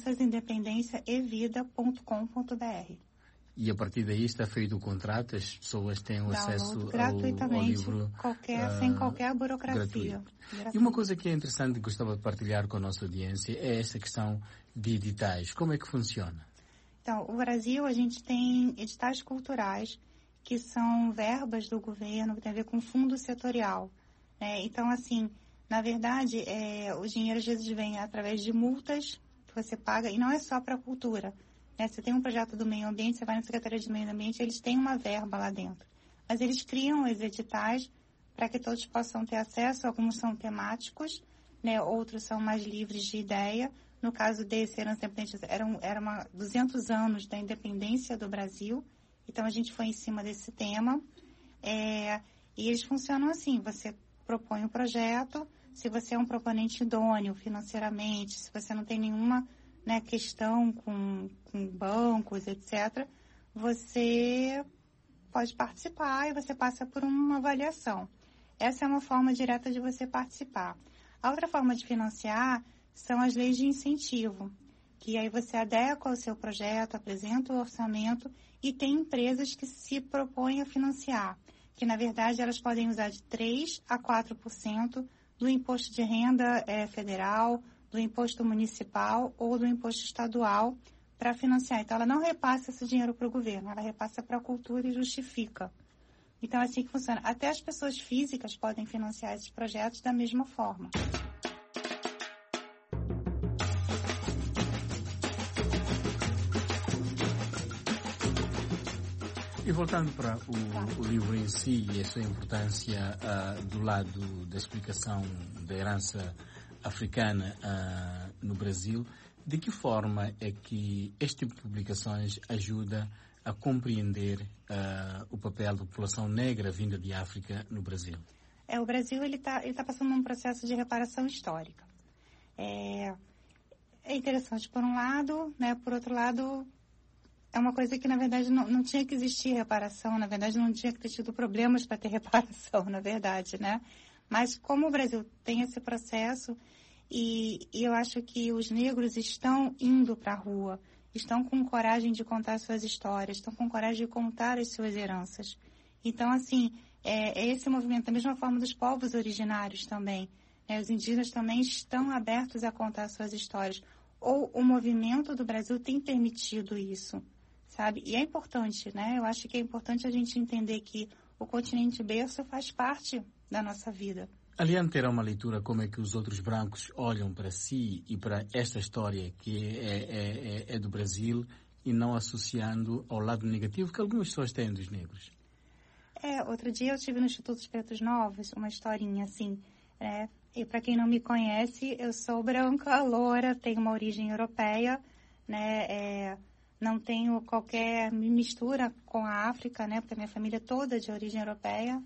herançasindependênciaevida.com.br. E a partir daí está feito o contrato, as pessoas têm o acesso ao livro sem qualquer burocracia. E uma coisa que é interessante e gostava de partilhar com a nossa audiência é essa questão de editais. Como é que funciona? Então, no Brasil a gente tem editais culturais, que são verbas do governo, que tem a ver com fundo setorial. Então, assim, na verdade, o dinheiro às vezes vem através de multas que você paga, e não é só para a cultura. Você tem um projeto do meio ambiente, você vai na Secretaria de Meio Ambiente, eles têm uma verba lá dentro. Mas eles criam os editais para que todos possam ter acesso, alguns são temáticos, outros são mais livres de ideia. No caso desse, era 200 anos da independência do Brasil, então a gente foi em cima desse tema, e eles funcionam assim, você propõe um projeto, se você é um proponente idôneo financeiramente, se você não tem nenhuma questão com bancos, etc., você pode participar e você passa por uma avaliação. Essa é uma forma direta de você participar. A outra forma de financiar são as leis de incentivo. que aí você adequa o seu projeto, apresenta o orçamento e tem empresas que se propõem a financiar, que na verdade elas podem usar de 3% a 4% do imposto de renda federal, do imposto municipal ou do imposto estadual para financiar. Então ela não repassa esse dinheiro para o governo, ela repassa para a cultura e justifica. Então é assim que funciona. Até as pessoas físicas podem financiar esses projetos da mesma forma. E voltando para o livro em si e a sua importância do lado da explicação da herança africana no Brasil, de que forma é que este tipo de publicações ajuda a compreender o papel da população negra vinda de África no Brasil? O Brasil ele tá passando um processo de reparação histórica. É interessante por um lado, né? Por outro lado, é uma coisa que, na verdade, não tinha que existir reparação, na verdade, não tinha que ter tido problemas para ter reparação, na verdade, né? Mas como o Brasil tem esse processo, e eu acho que os negros estão indo para a rua, estão com coragem de contar suas histórias, estão com coragem de contar as suas heranças. Então, assim, é esse movimento, da mesma forma dos povos originários também, né? Os indígenas também estão abertos a contar suas histórias. Ou o movimento do Brasil tem permitido isso, sabe? E é importante, né? Eu acho que é importante a gente entender que o continente berço faz parte da nossa vida. A Liane terá uma leitura como é que os outros brancos olham para si e para esta história que é do Brasil e não associando ao lado negativo que algumas pessoas têm dos negros. Outro dia eu estive no Instituto dos Pretos Novos, uma historinha assim, né? E para quem não me conhece, eu sou branca, loura, tenho uma origem europeia, né? Não tenho qualquer mistura com a África, né? Porque a minha família é toda de origem europeia.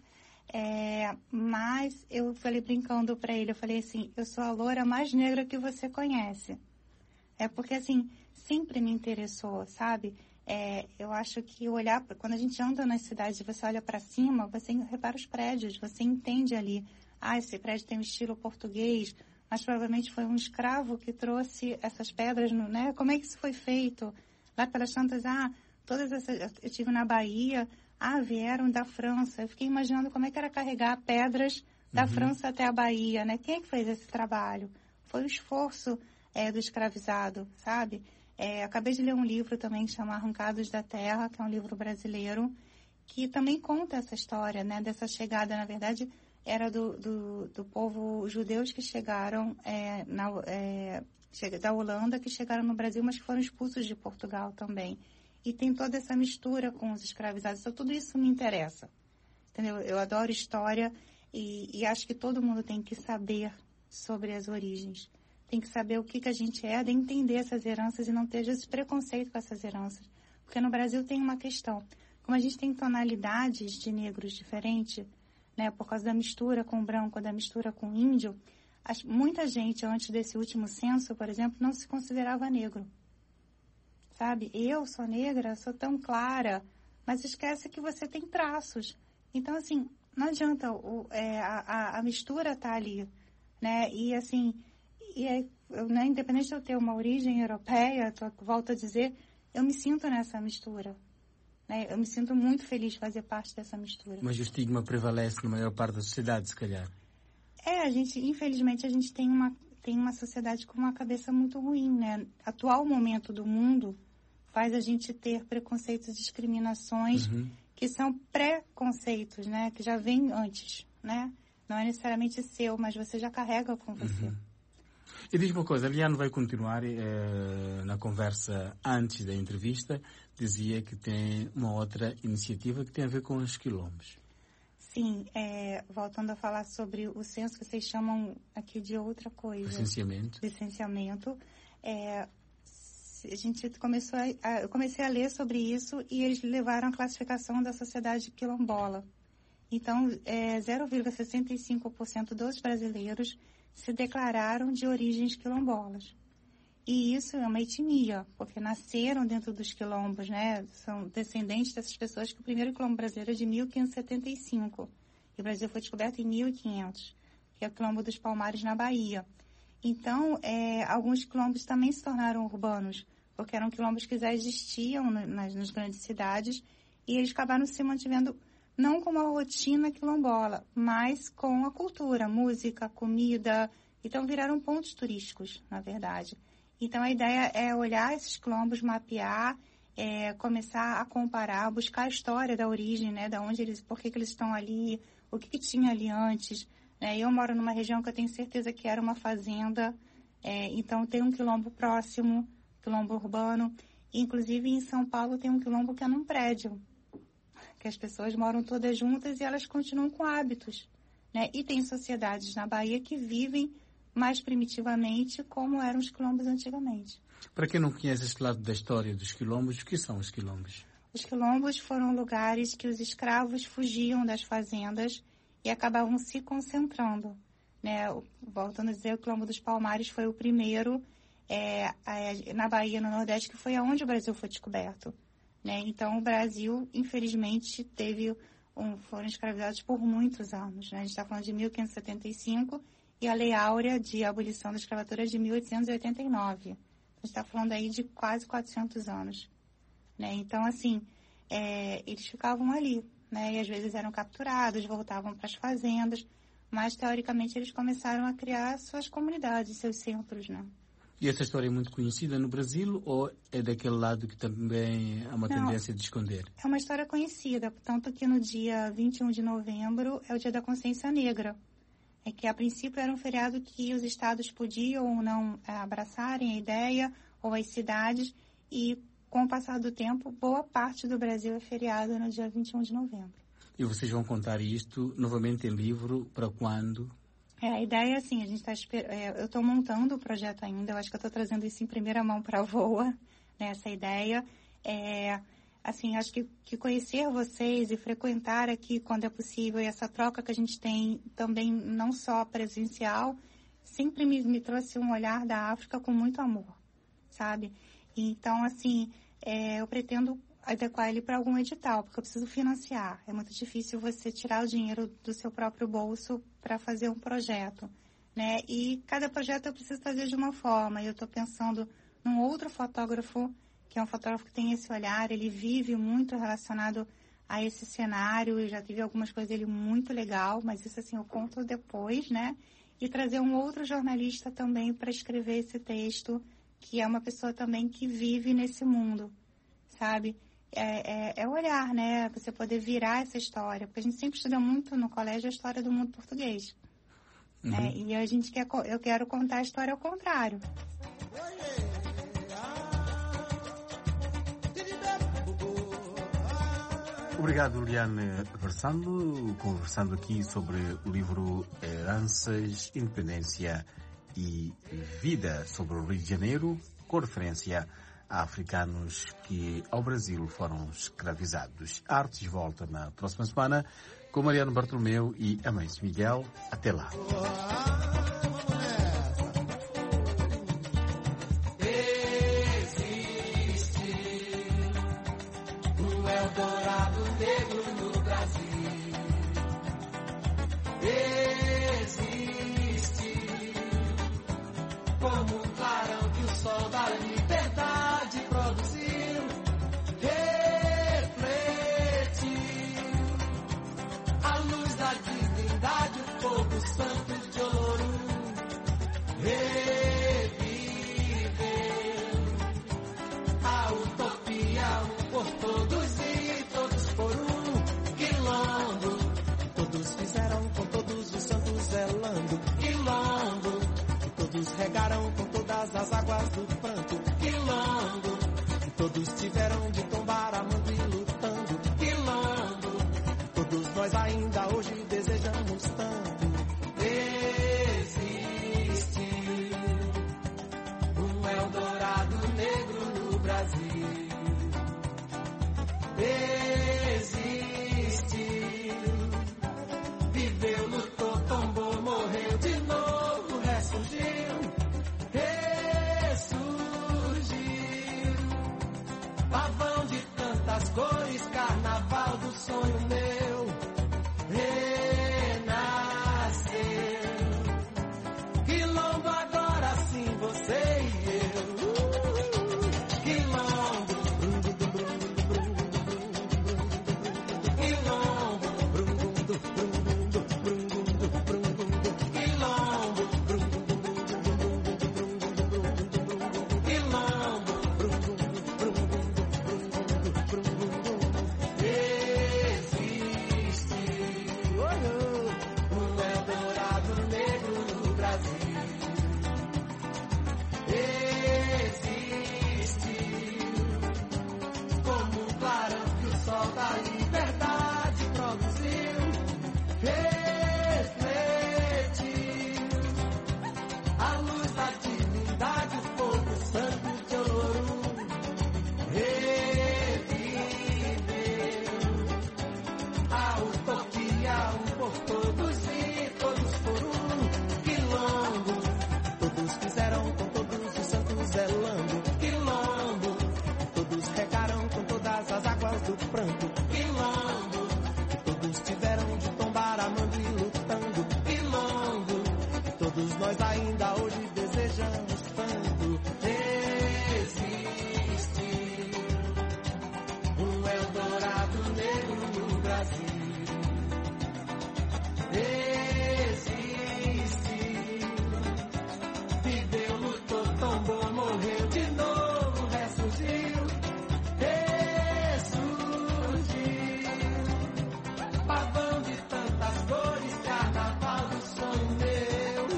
Mas eu falei brincando para ele, eu falei assim, eu sou a loura mais negra que você conhece. Porque assim, sempre me interessou, sabe? Eu acho que quando a gente anda nas cidades, você olha para cima, você repara os prédios, você entende ali, esse prédio tem um estilo português, mas provavelmente foi um escravo que trouxe essas pedras, né? Como é que isso foi feito? Lá pelas tantas, todas essas, eu estive na Bahia, vieram da França. Eu fiquei imaginando como é que era carregar pedras da França até a Bahia, né? Quem é que fez esse trabalho? Foi o esforço do escravizado, sabe? Acabei de ler um livro também que chama Arrancados da Terra, que é um livro brasileiro, que também conta essa história, né? Dessa chegada, na verdade, era do povo judeus que chegaram da Holanda, que chegaram no Brasil, mas que foram expulsos de Portugal também. E tem toda essa mistura com os escravizados. Então, tudo isso me interessa. Entendeu? Eu adoro história e acho que todo mundo tem que saber sobre as origens. Tem que saber o que a gente de entender essas heranças e não ter esse preconceito com essas heranças. Porque no Brasil tem uma questão. Como a gente tem tonalidades de negros diferentes, né, por causa da mistura com o branco, da mistura com o índio, muita gente, antes desse último censo, por exemplo, não se considerava negro. Sabe? Eu sou negra, sou tão clara, mas esquece que você tem traços. Então, assim, não adianta, a mistura tá ali, né? E, assim, né, independente de eu ter uma origem europeia, volto a dizer, eu me sinto nessa mistura. Né? Eu me sinto muito feliz de fazer parte dessa mistura. Mas o estigma prevalece na maior parte da sociedade, se calhar. Infelizmente, a gente tem uma sociedade com uma cabeça muito ruim, né? Atual momento do mundo faz a gente ter preconceitos e discriminações que são preconceitos, né? Que já vêm antes, né? Não é necessariamente seu, mas você já carrega com você. E diz uma coisa, a Liane vai continuar na conversa antes da entrevista, dizia que tem uma outra iniciativa que tem a ver com os quilombos. Sim, voltando a falar sobre o censo, vocês chamam aqui de outra coisa. Licenciamento. Eu comecei a ler sobre isso e eles levaram a classificação da sociedade quilombola. Então, 0,65% dos brasileiros se declararam de origens quilombolas. E isso é uma etnia, porque nasceram dentro dos quilombos, né? São descendentes dessas pessoas, que o primeiro quilombo brasileiro é de 1575. E o Brasil foi descoberto em 1500, que é o quilombo dos Palmares, na Bahia. Então, alguns quilombos também se tornaram urbanos, porque eram quilombos que já existiam nas grandes cidades, e eles acabaram se mantivendo não com uma rotina quilombola, mas com a cultura, música, comida. Então, viraram pontos turísticos, na verdade. Então, a ideia é olhar esses quilombos, mapear, começar a comparar, buscar a história da origem, né, da onde eles, por que eles estão ali, o que tinha ali antes. Né? Eu moro numa região que eu tenho certeza que era uma fazenda, então tem um quilombo próximo, quilombo urbano. Inclusive, em São Paulo tem um quilombo que é num prédio, que as pessoas moram todas juntas e elas continuam com hábitos. Né? E tem sociedades na Bahia que vivem mais primitivamente como eram os quilombos antigamente. Para quem não conhece este lado da história dos quilombos, o que são os quilombos? Os quilombos foram lugares que os escravos fugiam das fazendas e acabavam se concentrando. Né? Voltando a dizer, o Quilombo dos Palmares foi o primeiro na Bahia, no Nordeste, que foi aonde o Brasil foi descoberto. Né? Então, o Brasil, infelizmente, foram escravizados por muitos anos. Né? A gente está falando de 1575 e a Lei Áurea de Abolição da Escravatura de 1889. A gente está falando aí de quase 400 anos. Né? Então, assim, eles ficavam ali. Né? E às vezes eram capturados, voltavam para as fazendas, mas teoricamente eles começaram a criar suas comunidades, seus centros. Né? E essa história é muito conhecida no Brasil ou é daquele lado que também há uma tendência de esconder? É uma história conhecida, tanto que no dia 21 de novembro é o Dia da Consciência Negra. É que a princípio era um feriado que os estados podiam ou não abraçarem a ideia, ou as cidades, e com o passar do tempo, boa parte do Brasil é feriado no dia 21 de novembro. E vocês vão contar isto novamente em livro para quando? A ideia é assim, a gente eu estou montando o projeto ainda, eu acho que eu estou trazendo isso em primeira mão para a VOA, né, essa ideia. Assim, acho que conhecer vocês e frequentar aqui quando é possível, e essa troca que a gente tem também, não só presencial, sempre me trouxe um olhar da África com muito amor, sabe? Então, assim, eu pretendo adequar ele para algum edital, porque eu preciso financiar. É muito difícil você tirar o dinheiro do seu próprio bolso para fazer um projeto, né? E cada projeto eu preciso fazer de uma forma. E eu estou pensando num outro fotógrafo, que é um fotógrafo que tem esse olhar, ele vive muito relacionado a esse cenário. Eu já tive algumas coisas dele muito legal, mas isso, assim, eu conto depois, né? E trazer um outro jornalista também para escrever esse texto, que é uma pessoa também que vive nesse mundo, sabe? É olhar, né? Você poder virar essa história, porque a gente sempre estuda muito no colégio a história do mundo português. Uhum. Né? E eu quero contar a história ao contrário. Obrigado, Liliane Versando, conversando aqui sobre o livro Heranças, Independência e Vida sobre o Rio de Janeiro, com referência a africanos que ao Brasil foram escravizados. Artes volta na próxima semana com Mariano Bartolomeu e Amâncio Miguel. Até lá. Existe um Eldorado negro no Brasil. Existe como um clarão que o sol da liberdade produziu, refletiu a luz da divindade, o fogo santo de ouro, reviveu a utopia, um por todos e todos por um quilombo, todos fizeram com todos os santos zelando, quilombo, que todos regaram com todas as águas do pranto, quilombo, que todos tiveram de tombar amando e lutando, quilombo, todos nós ainda hoje desejamos tanto. Existe um Eldorado negro no Brasil. Existe, viveu, lutou, tombou, morreu de novo, ressurgiu, ressurgiu. nós ainda hoje desejamos tanto. Existe um Eldorado negro no Brasil. Existe, viveu, lutou, tombou, morreu, de novo ressurgiu. Pavão de tantas cores, carnaval do sonho meu,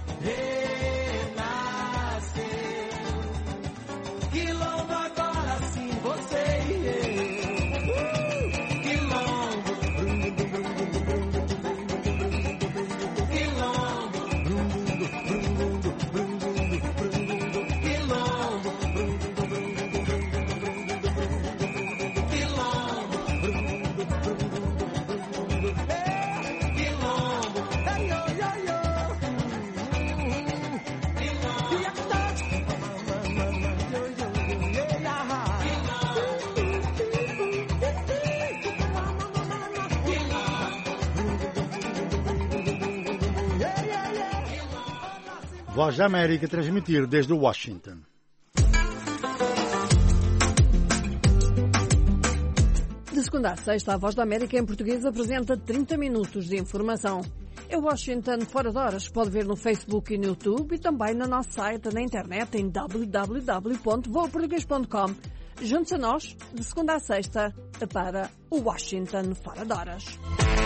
renasceu. Quilombo agora sim, você e eu. Quilombo, quilombo, Voz da América a transmitir desde Washington. De segunda a sexta, a Voz da América em português apresenta 30 minutos de informação. É Washington fora de horas. Pode ver no Facebook e no YouTube e também no nosso site na internet em www.voaportugues.com. Junte-se a nós, de segunda a sexta, para o Washington fora de horas.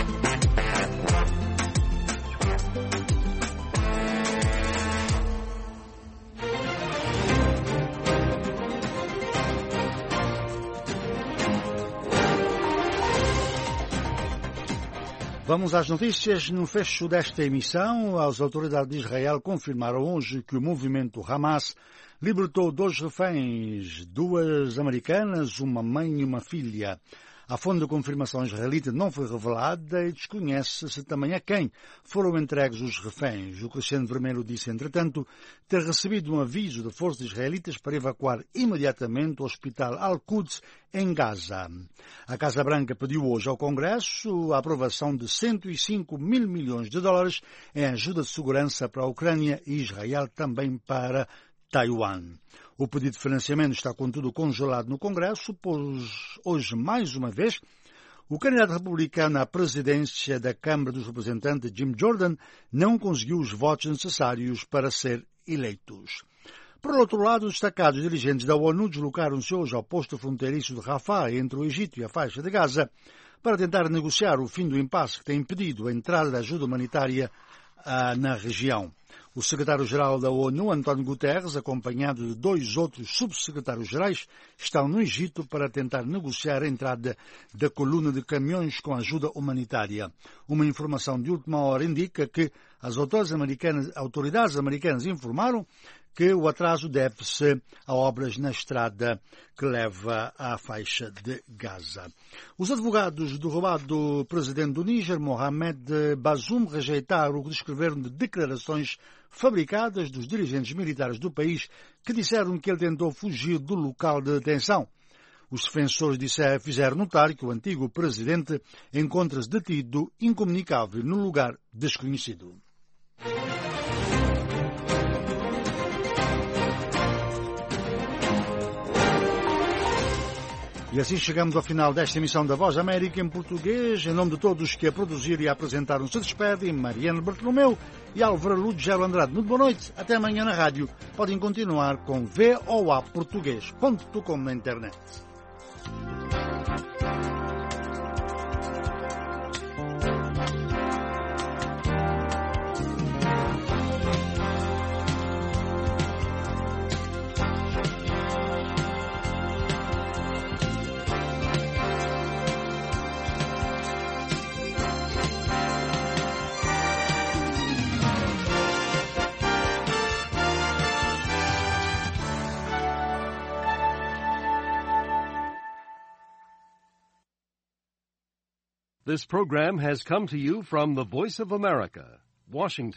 Vamos às notícias. No fecho desta emissão, as autoridades de Israel confirmaram hoje que o movimento Hamas libertou 2 reféns, 2 americanas, uma mãe e uma filha. A fonte de confirmação israelita não foi revelada e desconhece-se também a quem foram entregues os reféns. O Crescente Vermelho disse, entretanto, ter recebido um aviso de forças israelitas para evacuar imediatamente o hospital Al-Quds em Gaza. A Casa Branca pediu hoje ao Congresso a aprovação de 105 mil milhões de dólares em ajuda de segurança para a Ucrânia e Israel, também para Taiwan. O pedido de financiamento está, contudo, congelado no Congresso, pois hoje, mais uma vez, o candidato republicano à presidência da Câmara dos Representantes, Jim Jordan, não conseguiu os votos necessários para ser eleitos. Por outro lado, os destacados dirigentes da ONU deslocaram-se hoje ao posto fronteiriço de Rafah, entre o Egito e a faixa de Gaza, para tentar negociar o fim do impasse que tem impedido a entrada da ajuda humanitária na região. O secretário-geral da ONU, António Guterres, acompanhado de 2 outros subsecretários-gerais, estão no Egito para tentar negociar a entrada da coluna de caminhões com ajuda humanitária. Uma informação de última hora indica que as autoridades americanas informaram que o atraso deve-se a obras na estrada que leva à faixa de Gaza. Os advogados do roubado presidente do Níger, Mohamed Bazoum, rejeitaram o que descreveram de declarações fabricadas dos dirigentes militares do país que disseram que ele tentou fugir do local de detenção. Os defensores fizeram notar que o antigo presidente encontra-se detido incomunicável num lugar desconhecido. E assim chegamos ao final desta emissão da Voz da América em português. Em nome de todos que a produziram e a apresentaram, se despedem Mariana Bartolomeu e Álvaro Lugero Andrade. Muito boa noite. Até amanhã na rádio. Podem continuar com voaportugues.com na internet. This program has come to you from the Voice of America, Washington.